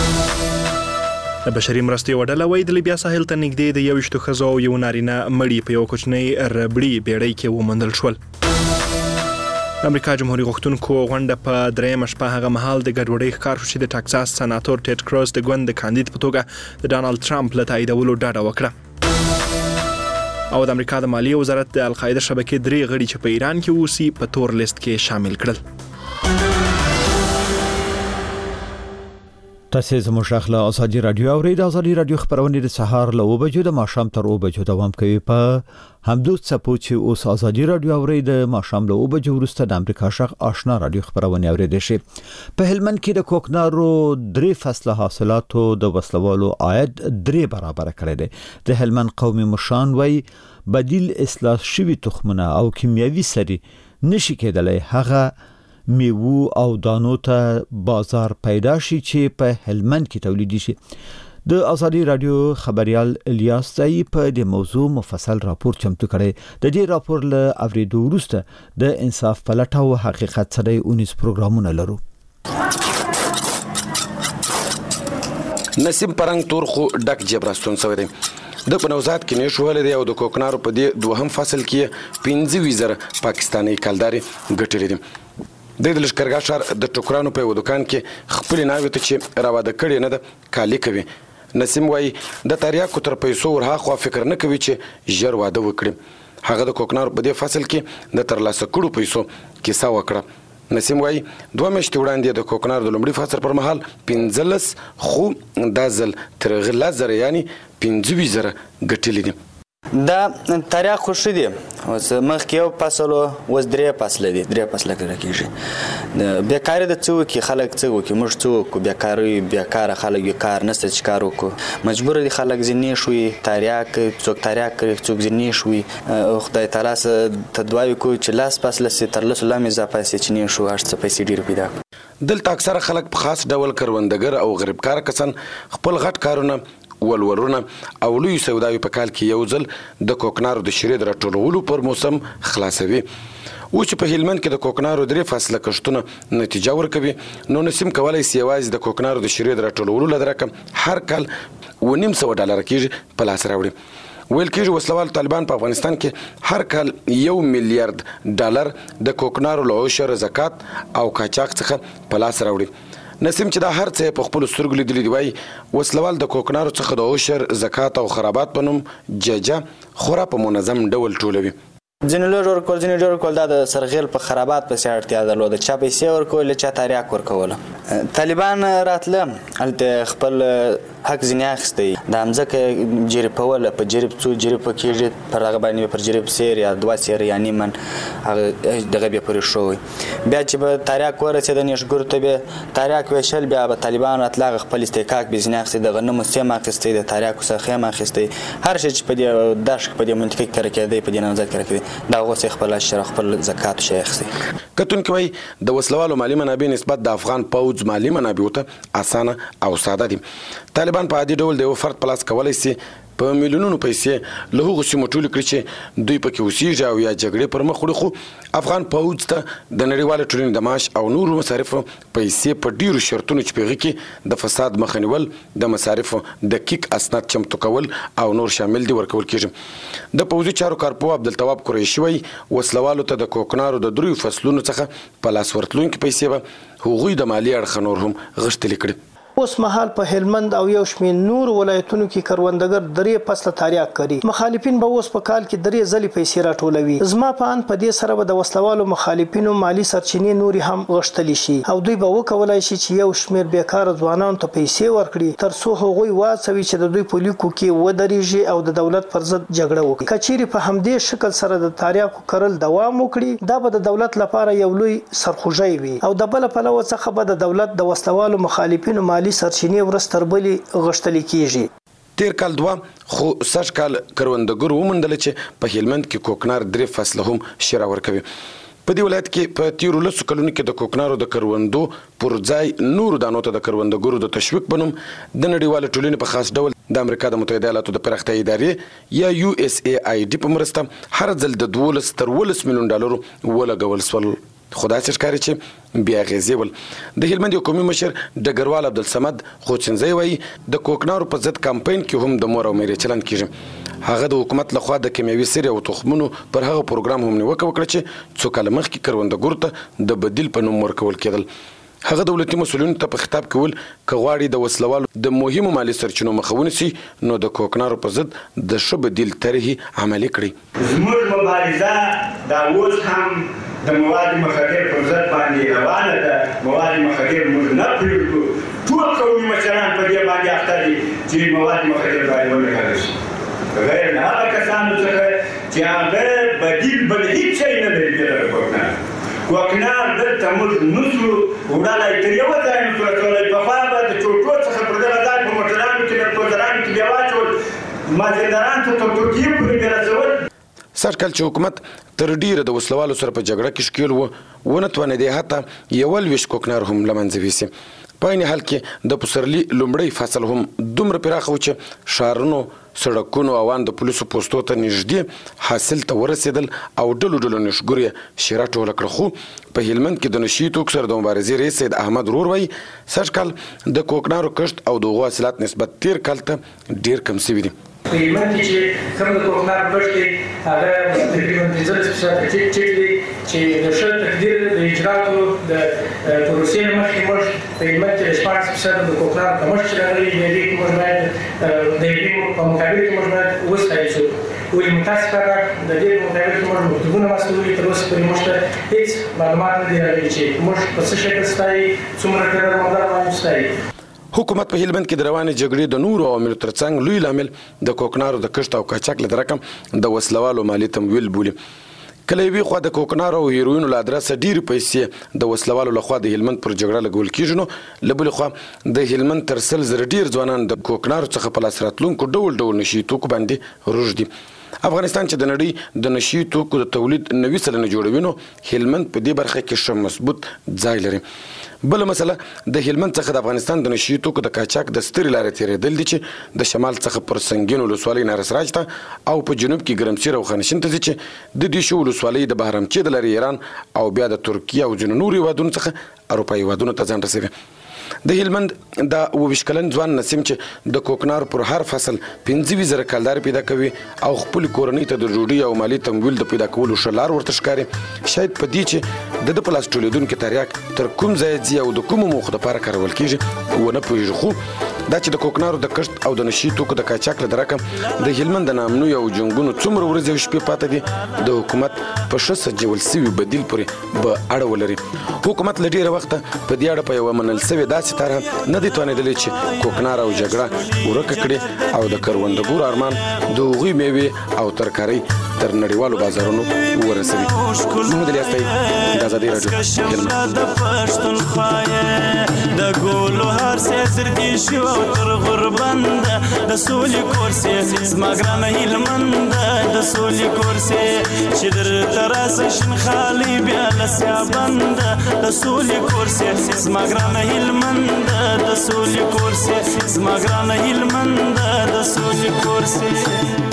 د بشري مرستې وډله وای د لیبیا ساحل ته نږدې د 21 ښځو او یو نارینه مړی په یو کوچنی ربړی بیړۍ کې وموندل شول. امریکا جمهوریت غوښتونکو غونډه په درېیم شپه هغه مهال د ګډوډۍ ښکار شو چې د ټکساس سناتور ټیډ کروز د ګوند کاندید په توګه د ډانلډ ټرمپ له تاییدولو ډاډه وکړه. او د امریکا د مالیې وزارت د القاعده شبکې 3 غړي چې په ایران کې اوسي په تور لیست کې شامل کړل. تاسو زموږ خپل ازادي رادیو او د ازادي رادیو خبرونه د سهار له 2 بجو د ماښام تر 2 بجو دوام کوي. په همدو څپو چې اوس ازادي رادیو او د ماښام له 2 بجو وروسته د امریکا شغ آشنا رادیو خبرونه اوریدل شي. په هلمند کې د کوکنارو 3 فصله حاصلاتو د وسلوالو عاید 3 برابر کړی دی. د هلمند قومي مشان وای بدیل اصلاح شوی تخمونه او کیمیاوي سري نشي کېدلی هغه میوه او دانو ته بازار پیدا شي چې په هلمند کې تولید شي. د ازادي رادیو خبريال الیاس ځای په دې موضوع مفصل راپور چمتو کړي. د دې راپور له اوریدو وروسته د انصاف پلټاو حقیقت سره 19 پروګرامونه لرو. نسیم پرنګ تور خو ډک جبرستون سوی دی. د پنوزات کې نشوول دی او د کوکنارو په دې دوهم فصل کې 15,000 پاکستاني کلداري ګټلې دي. د لشکرګاه شهر د ټوکرانو په دکان کې خپل ناوي ته چې راواده کړي نه د کالی کوي. نسیم وای د تاریاکو تر پیسو ورها خو فکر نه کوي چې ژر واده وکړي. هغه د کوکنارو په دې فصل کې د ترلاسه کړو پیسو کیسه وکړه. نسیم وای 2 میاشتې وړاندې د کوکنارو د لومړي فصل پر مهال 15 خو د ځل تر غلا زره یعنی 15,000 ګټلې دي. دا تاریخ خوشی دی اوس مخ کې یو فصل اوس 3 فصل دي 3 فصل کې د بیکاری د څو کې خلک څو کې موږ څو کو بیکاری بیکاره خلک یو کار نشته چې کار وکړو مجبور دي خلک ځنی شوي تاریخ څوک تاریخ کوي څوک ځنی شوي خدای تعالی س تدوای کو چې لاس فصل سي تر لسو لامې اضافه سي چې نه شو هرڅه پیسې ډیر پیدا دلته اکثره خلک په خاص ډول کروندګر او غریبکار کسان خپل غټ کارونه ولورونه او لوی سوداوي په کال کې یو ځل د کوکنارو د شریډ راټولولو پر موسم خلاصوي. او چې په هلمند کې د کوکنارو 3 فصله کښتونه نتیجه ورکوي نو نسیم کولای شي یوازې د کوکنارو د شریډ راټولولو لدرکه هر کال $1.5 کېږي په لاس راوړي. ویل کېږي وسلوال طالبان په افغانستان کې هر کال $1 میلیارډ د کوکنارو له عشر زکات او قاچاق څخه په لاس راوړي. نسیم چې دا هر څه په خپل سترګو لیدلي دی وای وسلوال د کوکنارو څخه د عشر زکات او خرابات په نوم ججه خورا په منظم ډول ټولوي. ځینې لږ ورکول ځینې ډېر ورکول دا د سرغیل په خرابات پسې اړتیا درلوده چا پیسې ورکول چا تریاک ورکوله طالبان راتله هلته خپل حق ځینې اخیستی د همځکه جریبوله په جریب څو جریب کېږي پر هغه باندې پر جریب سیر یا 2 سیر یا نیمن هغه دغه بیا پرې شوی بیا چې به تریاک ورسېد نیشګورو ته بیا تریاک ویشل بیا به طالبان راتله خپل استحقاق به ځینې اخیستی د غنمو سیم اخیستی د تریاکو څخه هم اخیستی هر شی چې په دې داش په دې منطقه کې کار کېدی په دې نامزد کار کېدی دا غوسه خپل اشتراک خپل زکات شي اخیستی کتون کوي د وسلوالو مالی منابع نسبت د افغان پوځ مالی منابع ته اسانه او ساده دي طالبان په عادي ډول د یو فرد پلاس کولای شي په میلیونونو پیسې له هغو سیمو ټولې کړي چې دوی پکې اوسېږي او یا جګړې پر مخ وړي خو افغان پوځ ته د نړیوالې ټولنې د معاش او نورو مصارفو پیسې په ډیرو شرطونو چې په هغې کې د فساد مخه نیول د مصارفو دقیق اسناد چمتو کول او نور شامل دي ورکول کېږي د پوځي چارو کارپوه عبدالتواب قریشي وایي وسلوالو ته د کوکنارو د 3 فصلونو څخه په لاس ورتلونکي پیسې به هغوی د مالي اړخه نور هم غښتلي کړي اوس مهال په هلمند او یو شمېر نور ولایتونو کې کروندګر 3 فصله تریاک کوي مخالفین به اوس په کال کې 3 ځلې پیسې راټولوي زما په ان په دې سره به د وسلوالو مخالفینو مالی سرچینې نوري هم غشتلی شي او دوی به وکولای شي چې یو شمېر بیکاره ځوانانو ته پیسې ورکړي تر څو هغوی واڅوي چې د دوی په لیکو کې ودرېږي او د دولت پر ضد جګړه وکړي کچېری په همدې شکل سره د تریاکو کرل دوام وکړي دا به د دولت لپاره یو لوی سرخوږی وي او د بل پلوه څخه به د دولت د وسلوالو مخالفینو مالی سرچینې ورستربلي غشتلی کیږي تیر کال 2 خو سږ کال کروندګرو وموندل چې په هلمند کې کوکنار 3 فصله هم شیره ورکوي په دې ولایت کې په تیرو 10 کلونو کې د کوکنارو د کروندو پر ځای نورو دانو ته د کروندګرو د تشویق په نوم د نړیوالې ټولنې په خاص ډول د امریکا د متحده ایالاتو د پراختیا ادارې یا USAID په مرسته هر ځل د 12 تر 18 میلیون ډالرو ولګول شول خدای څخه چې بیا غزي ول د هلمند قومي مشر ډګروال عبدالصمد خوچنځي وایي د کوکنارو په ضد کمپاین کې هم د مور او مېرې چلند کیږي هغه د حکومت لخوا د کیمیاوي سرې او تخمونو پر هغه پروګرام هم نیوکه وکړه چې څو کال مخکې کروندګرو ته د بدیل په نوم ورکول کېدل هغه دولتي مسؤلینو ته په خطاب کول کغواړي د وسلوالو د مهمو مالی سرچینو مخه ونیسي نو د کوکنارو په ضد د ښه بدیل طرحې عملي کړي زموږ مبارزه دا اوس هم د مواد مخدر پر ضد باندې روانه ده مواد مخدر موږ نه پرېږدو ټول قومي مشران په دې باندې اخته دي چې مواد مخدر باید ولګول شي غیر له هغه کسانو څخه چې هغه بدیل بل هیڅ شی نه لري د کوکنار دلته موږ نشو وړلای تر یو ځای نشو راټولای په خوا به د چوټو څخه پر دغه ځای په موټرانو کې د پوزرانو کې بیا واچول مازندران ته تر ترکیې پورې بیا رسول سږ کال چې حکومت تر ډیره د وسلوالو سره په جګړه کې ښکېل و ونه توانېدی حتی 21 کوکنار هم له منځه ویسي په عین حال کې د پسرلي لومړی فصل هم دومره پراخه و چې ښارونو سړکونو او د پولیسو پوستو ته نږدې حاصل ته ورسېدل او ډلو ډلو نشګور یې شیره ټوله کړه خو په هلمند کې د نشي توکو سره د مبارزې رئیس سید احمد رور وایي سږ کال د کوکنارو کښت او د هغو حاصلات نسبت تیر کال ته ډېر کم شوي دي په هلمند کې چې کوم د کوکنارو کښت دی هغه تقریبا 15% ټیټ دی چې د ښه تقدیر د اجرااتو د پروسې نه مخکې موږ په هلمند کې د 14% د کوکنارو کمښت چې راغلی دی دې کې موږ باید د اقلیم په مقابل کې موږ باید وستایو شو ولې متاسفانه د دې په مقابل کې موږ مکتوبونه واستولي تر اوسه پورې موږ ته هېڅ معلومات نه دي راغلي چې موږ په څه شکل ستایي څومره کلر مقدار باندې ستایي حکومت په هلمند کې د روانې جګړې د نورو عواملو ترڅنګ لوی لامل د کوکنارو د کښت او قاچاق له رقم د وسلوالو مالی تمویل بولي کله یوې خوا د کوکنارو او هیروینو له ادرسه ډېرې پیسې د وسلوالو لخوا د هلمند پر جګړه لګول کېږي نو له بلې خوا د هلمند تر 100 زره ډېر ځوانان د کوکنارو څخه په لاس راتلونکو ډول ډول نشي توکو باندې روږدي افغانستان چې د نړۍ د نشي توکو د تولید 90 سلنه جوړوي نو هلمند په دې برخه کې ښه مضبوط ځای لري بل مسله د هلمند څخه د افغانستان د نشي توکو د قاچاق د سترې لارې تېرېدل دي چې د شمال څخه پر سنګین ولسوالۍ نارسراج ته او په جنوب کې ګرمسیر او خانشین ته ځي چې د دې شو ولسوالۍ د بهرامچې د لارې ایران او بیا د ترکیه او ځینو نورو هېوادونو څخه اروپایي هېوادونو ته ځان رسوي د هلمند د 22 کلن ځوان نسیم چې د کوکنارو پر هر فصل 15 زره کلدار پیدا کوي او خپل کورنۍ ته د ډوډۍ او مالی تمویل د پیدا کولو شلار ورته ښکاري شاید په دې چې د پلاس ټولیدونکو تریاک تر کوم ځای ځي او د کوم موخه لپاره کارول کیږي ونه پوهیږي خو دا چې د کوکنارو د کښت او د نشي توکو د قاچاق له درکه د هلمند د نامنو یو جنګونو څومره ورځې او شپې پاتې دي د حکومت په ښه سجول سوي بدیل پورې به اړه ولري. حکومت له ډېره وخته په دې اړه په یوه منل سوې داسې طرحه نه دی توانېدلی چې کوکنار او جګړه ورکه کړي او د کروندګرو ارمان د هغوی میوې او ترکارۍ تر نړیوالو بازارونو ورسوي. محمد الیاس د ازادي راډیو هلمند. د ګولو هر څه زرګي شو تر غربند د سولې کورسې زما ګرانه هلمند د سولې کورسې چې در تراس شین خالي بیا لسیا بند د سولې کورسې زما ګرانه هلمند د سولې کورسې زما ګرانه هلمند د سولې کورسې.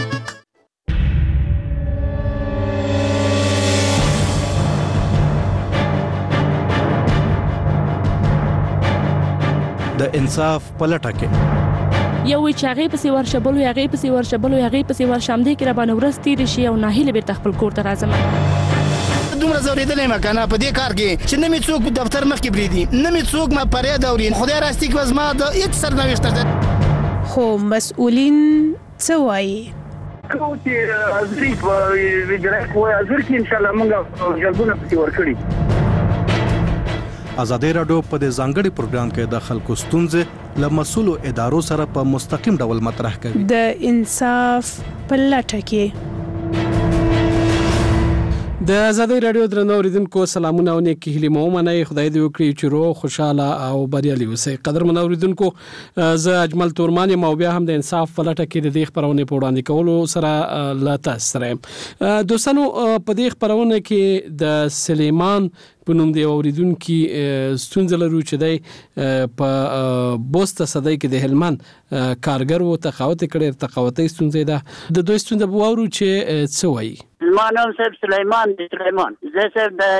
د انصاف پلټه کې یو چې هغه پسې ورشبلو هغه پسې ورشبلو هغه پسې ورشمدې کې را باندې ورس تیر شي او ناهیله بیرته خپل کور ته راځم. دومره زوریدلې ما کنه په دې کار کې چې نه می څوک دفتر مخ کې بریدي نه می څوک ما پرې دورین خدای راستي کې وزما د هیڅ سرنوشت ده. خو مسؤلین څه وایي؟ کوم چې ازري ویډرا کوه ازر کې ان شاء الله موږ جلبونه پتی ورکړي. ازادي راډیو په دې ځانګړي پروګرام کې د خلکو ستونزې له مسؤلو ادارو سره په مستقیم ډول مطرح کوي. د انصاف په لټه کې د ازادي راډیو درنو اوریدونکو سلامونه او نیک هیلې مو منئ. خدای دې وکړي چې روغ خوشاله او بریالي اوسئ. قدرمن اوریدونکو زه اجمل تورمان یم او بیا هم د انصاف په لټه کې د دې خبرونه په وړاندې کولو سره لا تاسو سره دوستانو په دې خبرونه کې د سلیمان په نوم دی اوریدونکو ستونزه لرو چې دی په بوسته صدای کې د هلمند کارګر وو تقاوت کړي تقاوتي ستونزه ده د دوی ستونزه بوورو چې څه وایي. زمانم صاحب سلیمان زه صاحب د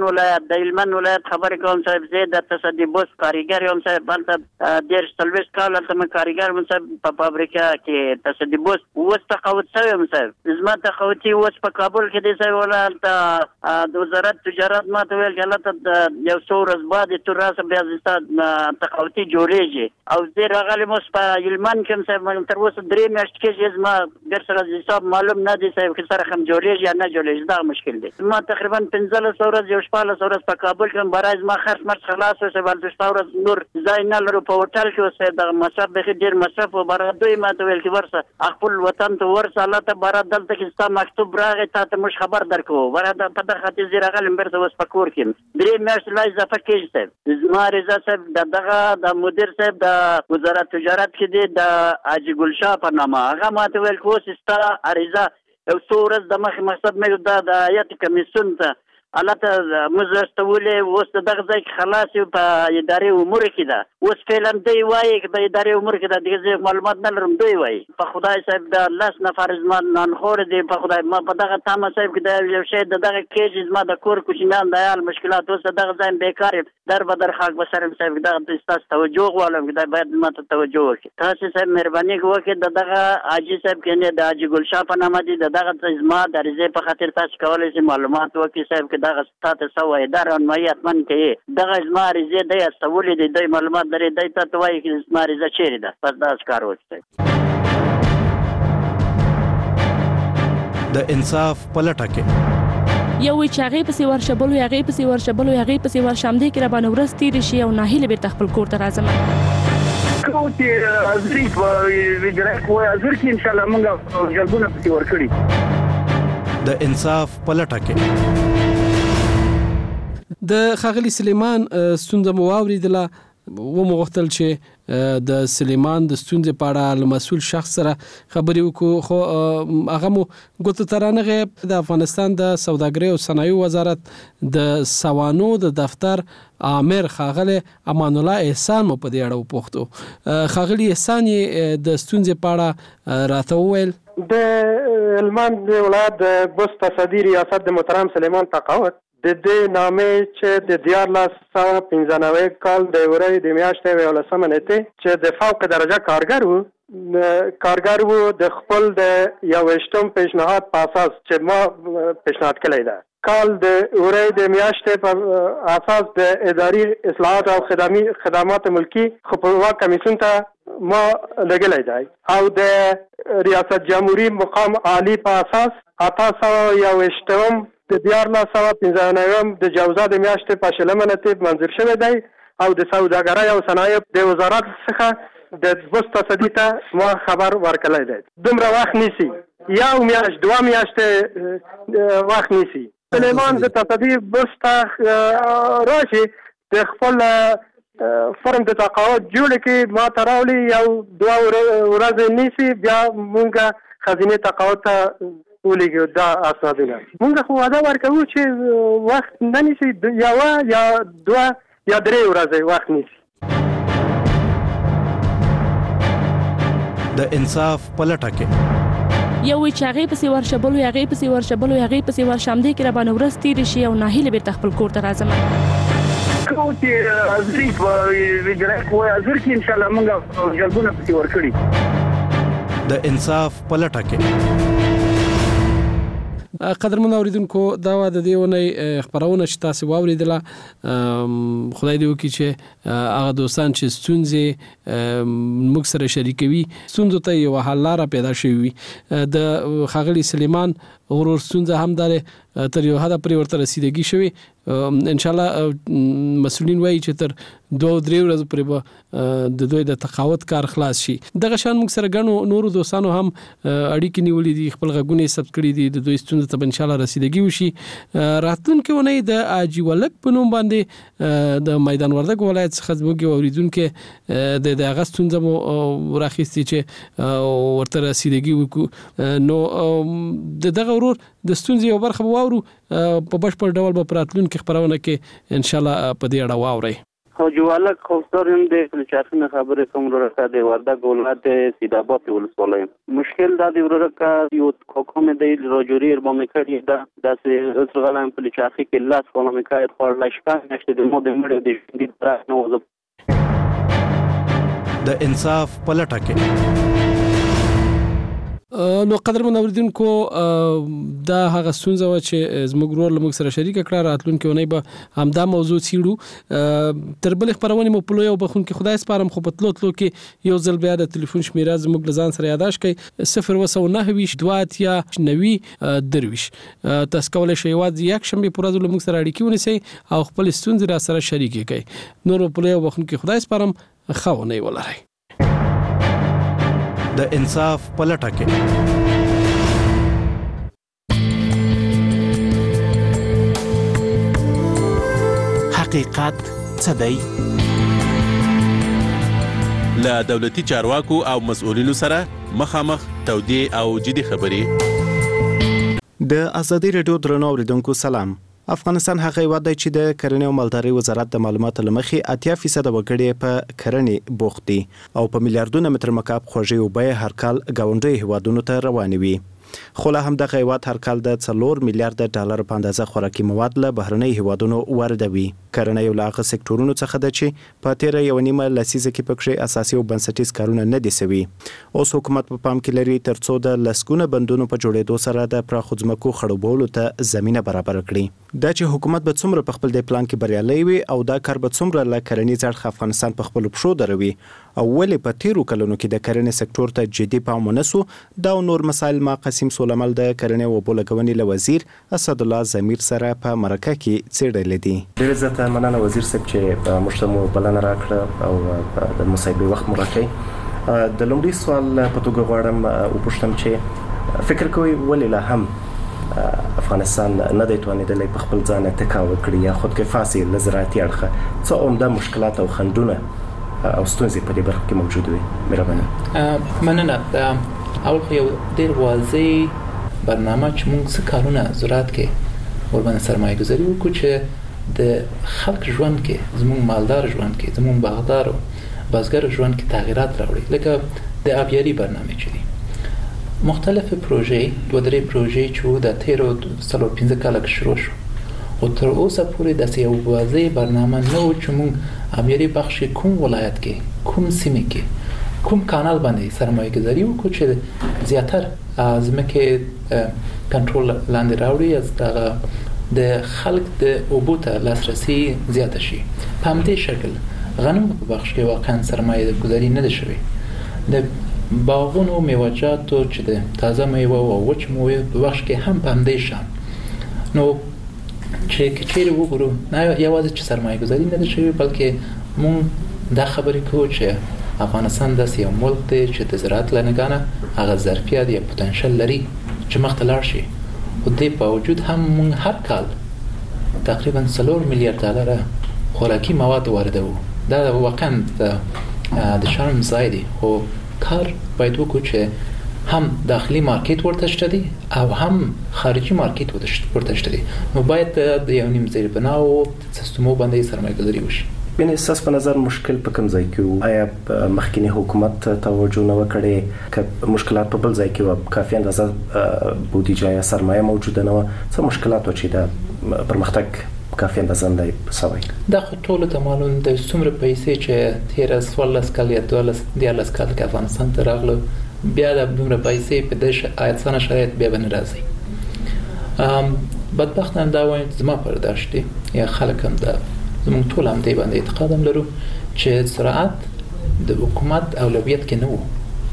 هلمند ولایت خبرې کوم صاحب زه د تصدی بوس کاریګر یم صاحب بلته ډېر سلويس کال ته کاریګر یم صاحب په فابریکه کې تصدی بوس وس تقاوت شوی یم صاحب زما تقاوتي وس په کابل کې دی صاحب ولایت د وزارت تجارت ما ته ویل غلطه یو څو ورځې بعد تر راسه بیا زستا تقاوتي جوړیږي او زه راغلی مو په هلمند کې صاحب تر اوسه 3 میاشتې کې زما ډېر سره حساب معلوم نه دی صاحب کې سره هم جوړیږي یا نه جوړیږي دا مشکل دی. ما تقریبا 15 ورځې یو 14 ورځې په کابل کې برای ما خرڅ مرڅ خلاص وسه بل 2 ورځې نور ځای نه لرو په هوټل کې اوسه د مصرف به ډیر مصرف او برای دوی ما ته ویل چې ورسه خپل وطن ته ورسه الله ته برای دلته کې ستا مکتوب راغی ته مش خبر درکو برای د په دغه خاطر زیرا غلم برته وس پکور کې 3 میاشتې لا اضافه کېږي. زما رضا صاحب دغه د مدیر صاحب د وزارت تجارت کې دی د حاجی ګلشاه په نامه هغه ما ته ویل خو ستا عریضه یو څو ورځې د مخې مقصد مې د هیئت کمیسیون ته البته مزرستولې اوس دغه ځای کې خلاص په ادارې امور کې ده اوس فعلا دی وایي چې په ادارې امور کې ده دغه معلومات نه لرم دوی وایي په خدای صاحب د لاس نفر زما نن خور دی په خدای ما په دغه تامه صاحب کې د یو شی دغه کېج زما د کور کوچنیان د حال مشکلات اوس دغه ځای بیکار در بدر خاک بسرم صاحب دغه تاسو توجه غواړم چې باید ما ته توجه وکړي تاسو صاحب مهرباني وکړئ دغه حاجی صاحب کې نه د حاجی ګلشاه په نامه دي دغه زما د رضای په خاطر تاسو کولای شئ معلومات وکړئ صاحب دغه ستاسو سوې اداره انمایت من کې دغه زماري زه د استولې د معلومات لري د تاسو وایي چې زماري زه چیرې ده پس دا کار وکړئ. د انصاف پلټه کې یو چې هغه پسې ورشبلو هغه پسې ورشبلو هغه پسې ورشمدې کې را باندې ورس تیر شي او ناهیله بیرته خپل کور ته راځم. کوم چې ازري ویډرا کوه ازر کې ان شاء الله موږ جلبونه پتی ورکړي. د انصاف پلټه کې د خاغلی سلیمان ستونزه مو واوریدله و مغختل چې د سلیمان د ستونزې په اړه مسؤل شخص سره خبرې وکړو خو هغه مو ګوتو ترانغه د افغانستان د سوداګرۍ او صنایع وزارت د سوانو د دفتر امیر خاغلی امان الله احسان مو په دې اړه وپوښتو. خاغلی احسان د ستونزې په اړه راته وویل د هلمند ولایت د بوس تصدی ریاست د محترم سلیمان تقاوت د دې نامې چې د 1995 کال د ورې د میاشتې ولسمه نته چې د فوق درجه کارګر وو د خپل د یو اشتم پیشنهاد په اساس چې ما پیشنهاد کړی ده کال د اورۍ د میاشتې په اساس د اداري اصلاحات او خدمات ملکی خپلواک کمیسیون ته ما لګلای دی او د ریاست جمهوریت مقام عالی په اساس 1821 د 1495 د جوزا د میاشتې په شلمه ترتیب منظور شوی دی او د سوداګرۍ او صنایع د وزارت څخه د بست تصدی ته ما خبر ورکړی دی. دومره وخت نیسی یو میاشت 2 میاشتې وخت نیسی. سلیمان د تصدی بست راشي د خپل فرم د تقاعد جوړ کې ما تراولي یو 2 ورځې نیسی بیا مونږه خزینه تقاعد ته ولګو دا اساسونه. مونږ خو وعده ورکوو چې وخت نه نیسی یا 2 یا 3 ورځې وخت نیسی. د انصاف پلټه کې یو چې هغه پسې ورشبلو هغه پسې ورشبلو هغه پسې ورشمدې کې را باندې ورستې شي او ناهیله به تخپل کور ته راځم کوم چې ازریک ویجرک وای ازر کې ان شاء الله موږ جلبونه پسې ورکړي. د انصاف پلټه کې قدرمن اوریدونکو دا د دې ونې خبرونه چې تاسو واوریدله خدای دې وکړي چې هغه دوستان چې ستونزې موږ سره شریکوي ستونزو ته یو حل لاره پیدا شي. د خاغلی سلیمان غرور ستونزه هم داره تر یو حد پورې ورته رسیدګي شوی ان شاء الله مسؤلین وایي چې تر 2-3 ورځې پورې به د دوی د تقاعد کار خلاص شي. دغه شان موږ سره غنو نورو دوستانو هم اړیکې نیولې دي خپل غږونه ثبت کړي دي د دوی ستونزه ته ان شاء الله رسیدګي وشي. راتلونکي ونې د اجي ولک په نوم باندې د میدان وردګ ولایت څخه زموږ اوریدونکو د هغه ستونزه مو راخیستي چې ورته رسیدګي وکړو نو دغه ورور د ستونزې یو برخه واورو په بشپړ ډول به پراتلونکو خبرونه کې ان شاء الله په دې اړه واوري. خو جوالک خوسترم د فلچارخنه خبره کوم ورته د وردګ ولایت سیداباد ولسوالۍ مشکل د ورکه یو حکومت د راجوري باندې کړی د اسرغلان فلچارخي کې لاس کومه کار خور لشکان نشته د مو د مړ د دې تر نو د انصاف پلټه کې نو قدرمن اوریدونکو دا هغه ستونزه و چې زموږ ورور لمږ سره شریک کړه راتلونکي ونی به همدا موضوع څیړو. تر بل خبرونه مو په لوی او بخون کې خدای سپارم خو په تلو کې یو ځل بیا د ټلیفون شمیره زموږ لزان سره یاداش کړئ 029 2 درویش تاسو کولای شئ واځي یک شنبه پر ورځ لمږ سره اړیکې ونیسئ او خپل ستونزې را سره شریک کړئ. نور په لوی او بخون کې خدای سپارم خاونې ولرئ. د انصاف پلټه کې حقیقت څه دی؟ له دولتي چارواکو او مسؤلینو سره مخامخ تودې او جدي خبرې. د ازادي رادیو درنو اوریدونکو سلام. افغانستان هغه هیواد دی چې د کرنې او مالدارۍ وزارت د معلوماتو لمخې 80% وګړي په کرنې بوخت دي او په میلیارډونو متر مکعب خوږې اوبه هر کال ګاونډي هیوادونو ته روانې وي. خو له همدغه هیواد هر کال د 4 میلیارډ ډالر په اندازه خوراکي مواد له بهرنۍ هیوادونو واردوي. کرنه یو لاغه سکتورونو څخه ده چې په تیر یو نیمه لسیزه کې پکې اساسي او بنسټیز کارونه نه دي سوي. اوس حکومت په پام کې لري ترڅو د لسګونه بندونو په جوړېدو سره د پراخو ځمکو خړوبولو ته زمينه برابر کړي. دا چې حکومت به څومره په خپل د پلان کې بریالي وي او دا کار به څومره له کرنې ځړ افغانستان په خپل پښو دروي او ولې په تیرو کلونو کې د کرنې سکتور ته جدي پام ونسو دا نور مسایل ما قسم سولمل د کرنې او بولګونی له وزیر اسد الله زمیر سره په مرکه کې څېړل دي. ډېر زیاته مننه وزیر صاحب چې مشتمو بلنه راکړه او د مصاحبې وخت مرکه. د لومړي سوال په توګه غواړم او پوښتم چې فکر کوئ ولې لا هم افغانستان نه دی توانیدلی په خپل ځان اتکا وکړي یا خودکفاسی له زراعتي اړخه څه عمده مشکلات او خنډونه او ستونزې په دې برخه کې موجود وي؟ مهرباني. مننه. اول خو یو ډېر واضح برنامه چې موږ څه کارونه زراعت کې ورباندې سرمایه ګذاري وکړو چې د خلک ژوند کې زموږ مالدار ژوند کې زموږ باغدار او بزګر ژوند کې تغیرات راوړي. لکه د آبیاري برنامه چې دي مختلف پروژې 2-3 پروژې چې د 13-15 کال کې شروع شو او تر اوسه پورې د یو واضح برنامه نه و چې موږ آبیاري بخش کوم ولایت کې کوم سیمه کې کوم کانال باندې سرمایه گذاري وکړو چې زیاتر ځمکې کنټرول لاندې راوړي از دغه د خلک د اوبو ته لاسرسي زیات شي. په همدې شکل غنم په بخش کې واقعا سرمایه گذاری نه ده شوې. د باغونو میوه‌جاتو چې د تازه میوه او وچ میوه په بخش کې هم په همدې شان. نو چې چیرې وګورو نه یوازې چې سرمایه گذاری نه ده شوې بلکې مونږ دا خبرې کوو چې افغانستان داسې یو ملک دی چې د زراعت له نګانه هغه ظرفیت یا پوتنشل لري چې مخته لاړ شي. خو دې باوجود هم مونږ هر کال تقریبا 4 میلیارډ ډالر خوراکي مواد واردوو. دا واقعا د شرم ځای دی. خو کار باید وکړو چې هم داخلي مارکیټ ورته شته دي او هم خارجي مارکیټ ورته شته دي. نو باید د یو نیم زیربنا او سیستمو باندې سرمایه گذاري وشي. یعنی اساس په نظر مشکل په کوم ځای کې وو؟ آیا مخکینی حکومت توجه نه وکړي که مشکلات په بل ځای کې وو؟ کافي اندازه بودیجه یا سرمایه موجوده نه و؟ څه مشکلات و چې د پرمختګ کافي اندازه نه سوی؟ دا خو ټولو ته معلوم دی څومره پیسې چې تیر 14 کال یا 12 کال کې افغانستان ته راغلو بیا د دومره پیسې په دې آیتسانه شرایط بیا به نه راځي. بدبختانه دا وایم زما پرداشت دی یا خلک هم دا زموږ ټول هم دې باندې اعتقاد هم لرو چې زراعت د حکومت اولویت کې نه وو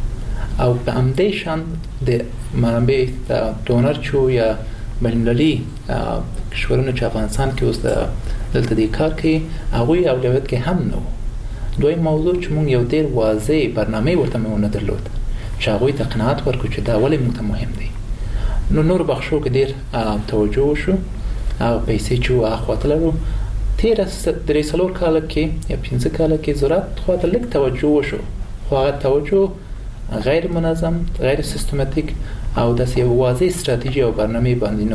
او په همدې شان د منابع ډونر چو یا بین‌المللي کشورونه چې افغانستان کې اوس دلته د کار کوي هغوی اولویت کې هم نه وو. دویم موضوع چې موږ یو ډېر واضح برنامه ورته نه درلود چې هغوی ته قناعت ورکړو چې دا ولې موږ ته مهم دی. نو نور بخشو کې ډېر توجه وشو هغه پیسې چې واخواته لرو تیر 3 کال کې یا 15 کال کې زراعت خواته لږ توجه وشو خو هغه توجه غیر منظم غیر سیستماتیک او د یو واضح ستراتیژي او برنامه باندې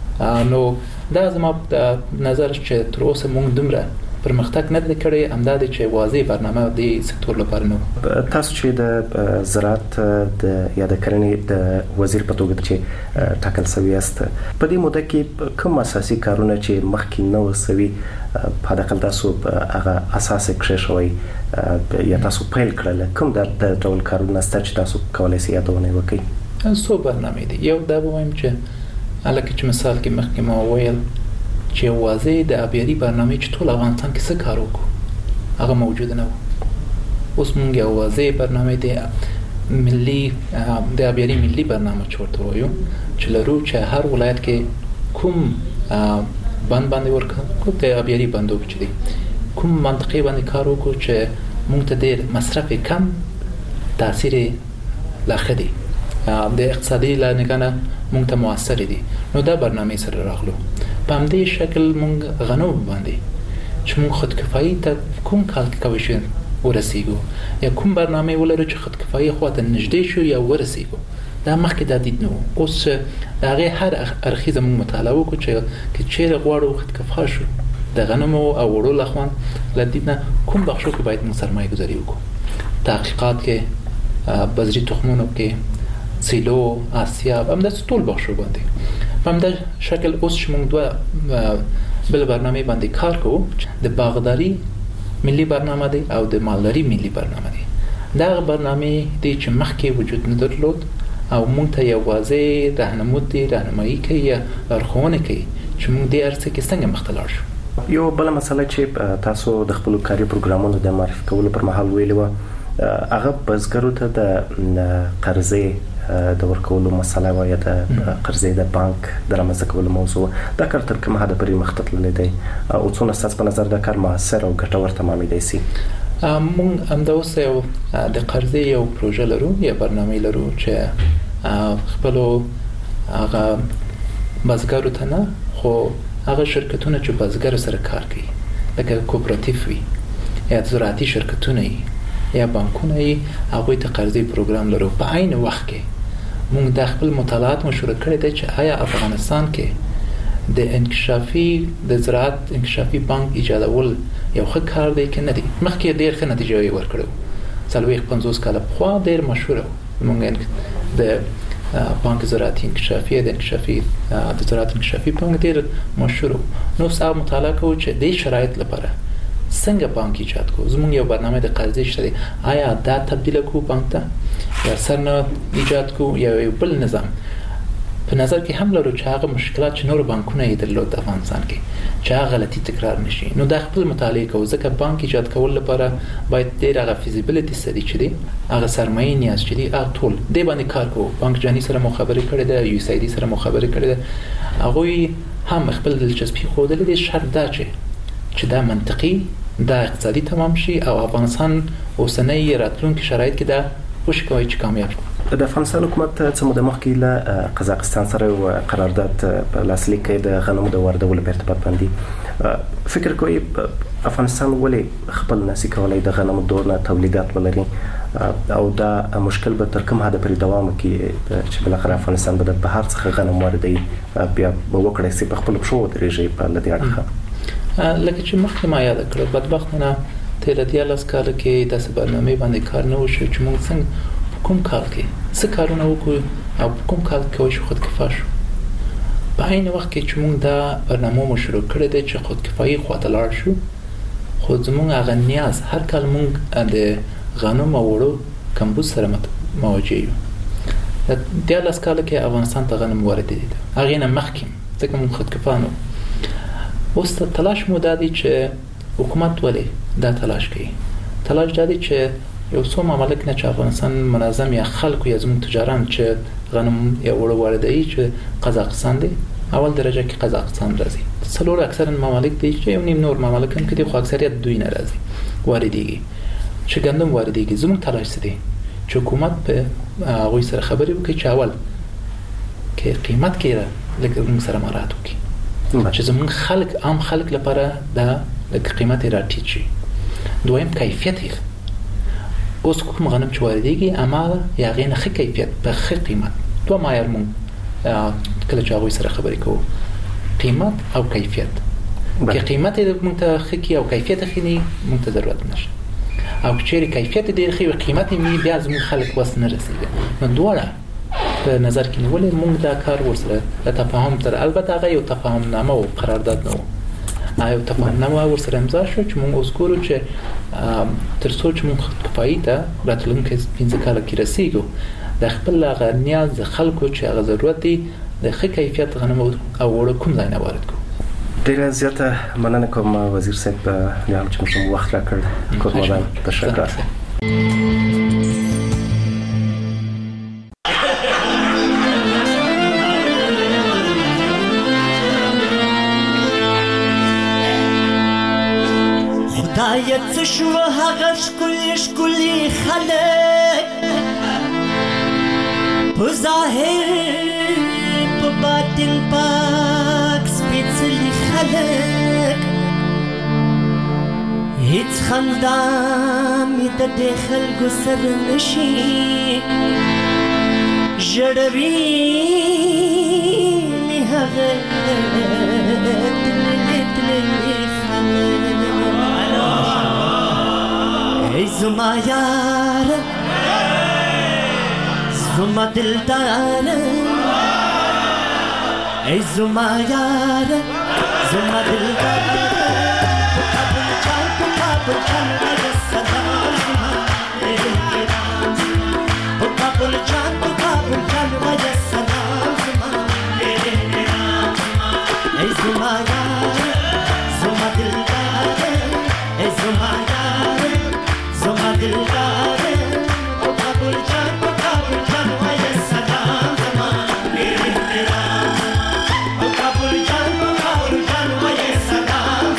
نو دا زما په نظر چې تر اوسه موږ دومره پرمختګ نه کړی همدا چې واضح برنامه د سکتور لپاره نو. تاسو چې د زراعت یا د کرنې د وزیر په توګه چې ټاکل شوی یاست په دې موده کې کوم اساسي کارونه چې مخکې نه وسوي په دغه تاسو هغه اساس کې شوی یا تاسو پیل کړل کوم د ډول کارونه ست چې تاسو کولای شئ یادونه وکړئ؟ څو برنامه دي. یو دا وایم چې الکه چې مثال کې مخکې ما ویل چې واضح د ابياري برنامه چې ټول افغانستان کې څه کار وکړو هغه موجود نه و. اوس موږ یو واضح برنامه دی ملي د ابياري ملي برنامه چورته وایو چې لرو چې هر ولایت کې کوم بند باندې ورکړو د ابياري بندو چې دي کوم منطقې باندې کار وکړو چې موږ ته ډېر مصرف کم تاثیر لاخه دي د اقتصادي لانګانه موږ ته موثر دي. نو دا برنامه سره راغلو په همدې شکل موږ غنم باندې چې موږ خودکفایي ته کوم کال کې کوي شو ورسېږو یا کوم برنامه ولرو چې خودکفایي خواته نږدې شو یا ورسېږو دا مخکې د دید نو. اوس هغه هر ارخیزه موږ مطالعه وکړو چې چیرې غواړو خودکفا شو د غنمو او وړو لخوان لدیدنه کوم بخشو کې باید موږ سرمایه گذاري وکړو. تحقیقات کې بذري تخمونو کې سیلو آسیاب هم د ټول بخشو باندې په همدا شکل اوس چې موږ دوه بل برنامه باندې کار کوو د باغداري ملي برنامه دی او د مالداري ملي برنامه دی. دا برنامه دی چې مخکې وجود نه درلود او موږ ته یو واضح راهنمایي کوي یا لارښوونه کوي چې موږ دې ارڅ کې څنګه مخته لاړ شو. یو بل مسله چې تاسو د خپل کاري پروګرامونو د معرفي کولو پر مهال ویلي و هغه بزګرو ته د قرضې د ورکولو مسله و یا د قرضې د بانک د رامنځته کولو موضوع دا کار تر کومه حده پورې مخته تللی دی او څونه ستاسو په نظر دا کار موثر او ګټور تمامېدای شي؟ موږ همداوس یو د قرضې یو پروژه لرو یا برنامه لرو چې خپلو هغه بزګرو ته نه خو هغه شرکتونه چې بزګر سره کار کوي لکه کوپراتیف وي یا زراعتي شرکتونه یا بانکونه هغوی ته قرضې پروګرام لرو. په عین وخت کې موږ د خپل مطالعات مشوره کړې ده چې آیا افغانستان کې د انکشافي د زراعت انکشافي بانک ایجادول یو ښه کار دی که نه دی. مخکې ډېر ښه نتیجه یې ورکړو 40-50 کاله پخوا ډېر مشهوره موږ د بانک زراعتي انکشافي د انکشافي د زراعت انکشافي بانک ډېر مشهور نو صاحب مطالعه کوو چې د شرایط لپاره څنګه بانک ایجاد کوو. زموږ یو برنامه د قرضې شته دی آیا دا تبدیل کوو بانک ته یا سرنه ایجاد کوو یا یو بل نظام. په نظر کې هم لرو چې هغه مشکلات چې نور بانکونه یې درلود د افغانستان کې چې هغه غلطي تکرار نشي. نو د خپل مطالعه کوو ځکه بانک ایجاد کول لپاره باید ډېر هغه فیزیبিলিټي سټډي چې دی هغه سرمایه نیاز چې دی هغه ټول دی باندې کار کوو. بانک جانی سره مخابره کړې ده، یو اس ای ډي سره مخابره کړې ده. هغه هم خپل دلچسپي خوده دي شرط دا چې دا منطقي دا اقتصادي تمام شي او افغانستان اوسنۍ راتلونکي شرایط کې دا خوش کوي چې کامیاب شي. د افغانستان حکومت څه موده مخکې له قزاقستان سره یو قرارداد په لاسلیک کړی د غنمو د واردولو په ارتباط باندې. فکر کوئ افغانستان ولې خپل نسي کولای د غنمو دونه تولیدات ولري او دا مشکل به تر کوم حد پورې دوام وکړي چې بالاخره افغانستان به د بهر څخه غنم واردوي بیا به وکړي چې په خپل پښو ودرېږي په لدې اړخ. لکه چې مخکې ما یاد کړ بدبختانه تیر 13 کال کې داسې برنامه باندې کار نه وشو چې موږ څنګه کوم کال کې څه کارونه وکړو او کوم کال کې وشو خودکفا شو. په عین وخت کې چې موږ دا برنامه مو شروع کړې ده چې خودکفایي خواته لاړ شو خو زموږ هغه نیاز هر کال موږ د غنم او وړو کمبود سره مواجه یو. د 13 کال کې افغانستان ته غنم واردېده هغه نه مخکې ځکه موږ خودکفا نه اوس تلاش مو دا دی چې حکومت ولې دا تلاش کوي. تلاش دا دی چې یو څو ممالک نه چې افغانستان منظم یا خلکو یا زموږ تجاران چې غنم یا وړو واردوي چې قزاقستان دی اول درجه کې قزاقستان راځي. څلور اکثرا ممالک دي چې یو نیم نور ممالک هم کې خو اکثریت دوی نه راځي واردېږي چې ګندم واردېږي. زموږ تلاش څه دی چې حکومت په هغوی سره خبرې وکړي چې اول کې قیمت کې لکه موږ سره مراعات وکړي چې زموږ خلک عام خلک لپاره دا لکه قیمت را ټیټ شي. دویم کیفیت یې اوس کوم غنم چې واردېږي اما یا غي نه ښه کیفیت په ښه قیمت دوه معیار مونږ کله چې هغوی سره خبرې کوو قیمت او کیفیت. که قیمت یې مونږ ته ښه کړي او کیفیت یې ښه نه مونږ ته ضرورت نشته او که چېرې کیفیت یې ډېر ښه وي قیمت یې بیا زموږ خلک وس نه رسېږي. نو دواړه په نظر کې نیولې مونږ دا کار ورسره د تفاهم تر البته هغه یو تفاهم نامه او قرارداد نه و یو تفاهم نامه ورسره امضا شو چې مونږ اوس ګورو چې تر څو چې مونږ خودکفایي ته راتلونکي 15 کاله کې رسېږو د خپل هغه نیاز د خلکو چې هغه ضرورت دی د ښه کیفیت غنم او وړو کوم ځای نه وارد کړو. ډېره زیاته مننه کوم وزیر صاحب بیا هم چې موږ وخت راکړ کوم تشکر. خدایت شو هغه ښکلي خلک په ظاهر په باطن پاک سپېڅلي خلک هیڅ خندا مې د دې خلکو سره نشي ژړوي مې هغه ای زما یار زما دلدار ای زما یار زما دلدار کابل جان مایا سلام کابل جان مایا سلام ای زما یار زما دلدار ای زما یار زما دلدار کابل جان مایا سلام کابل جان مایا سلام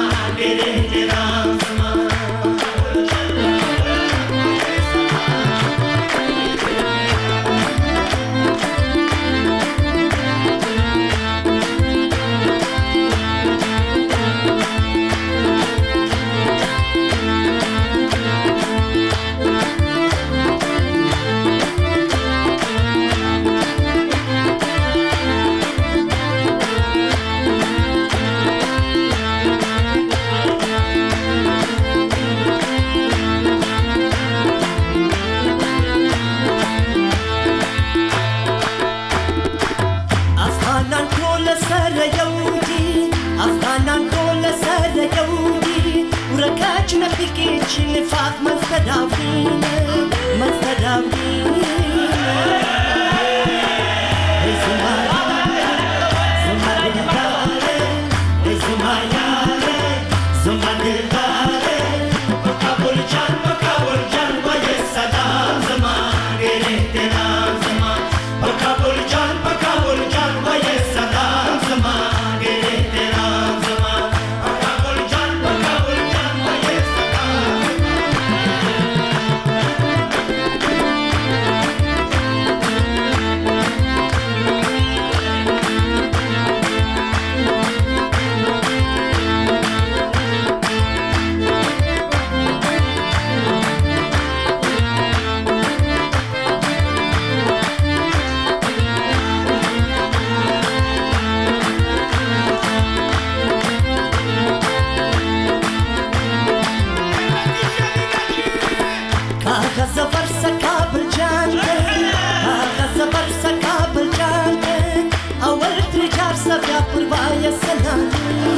نفاق مستدافين مستدافين ya sana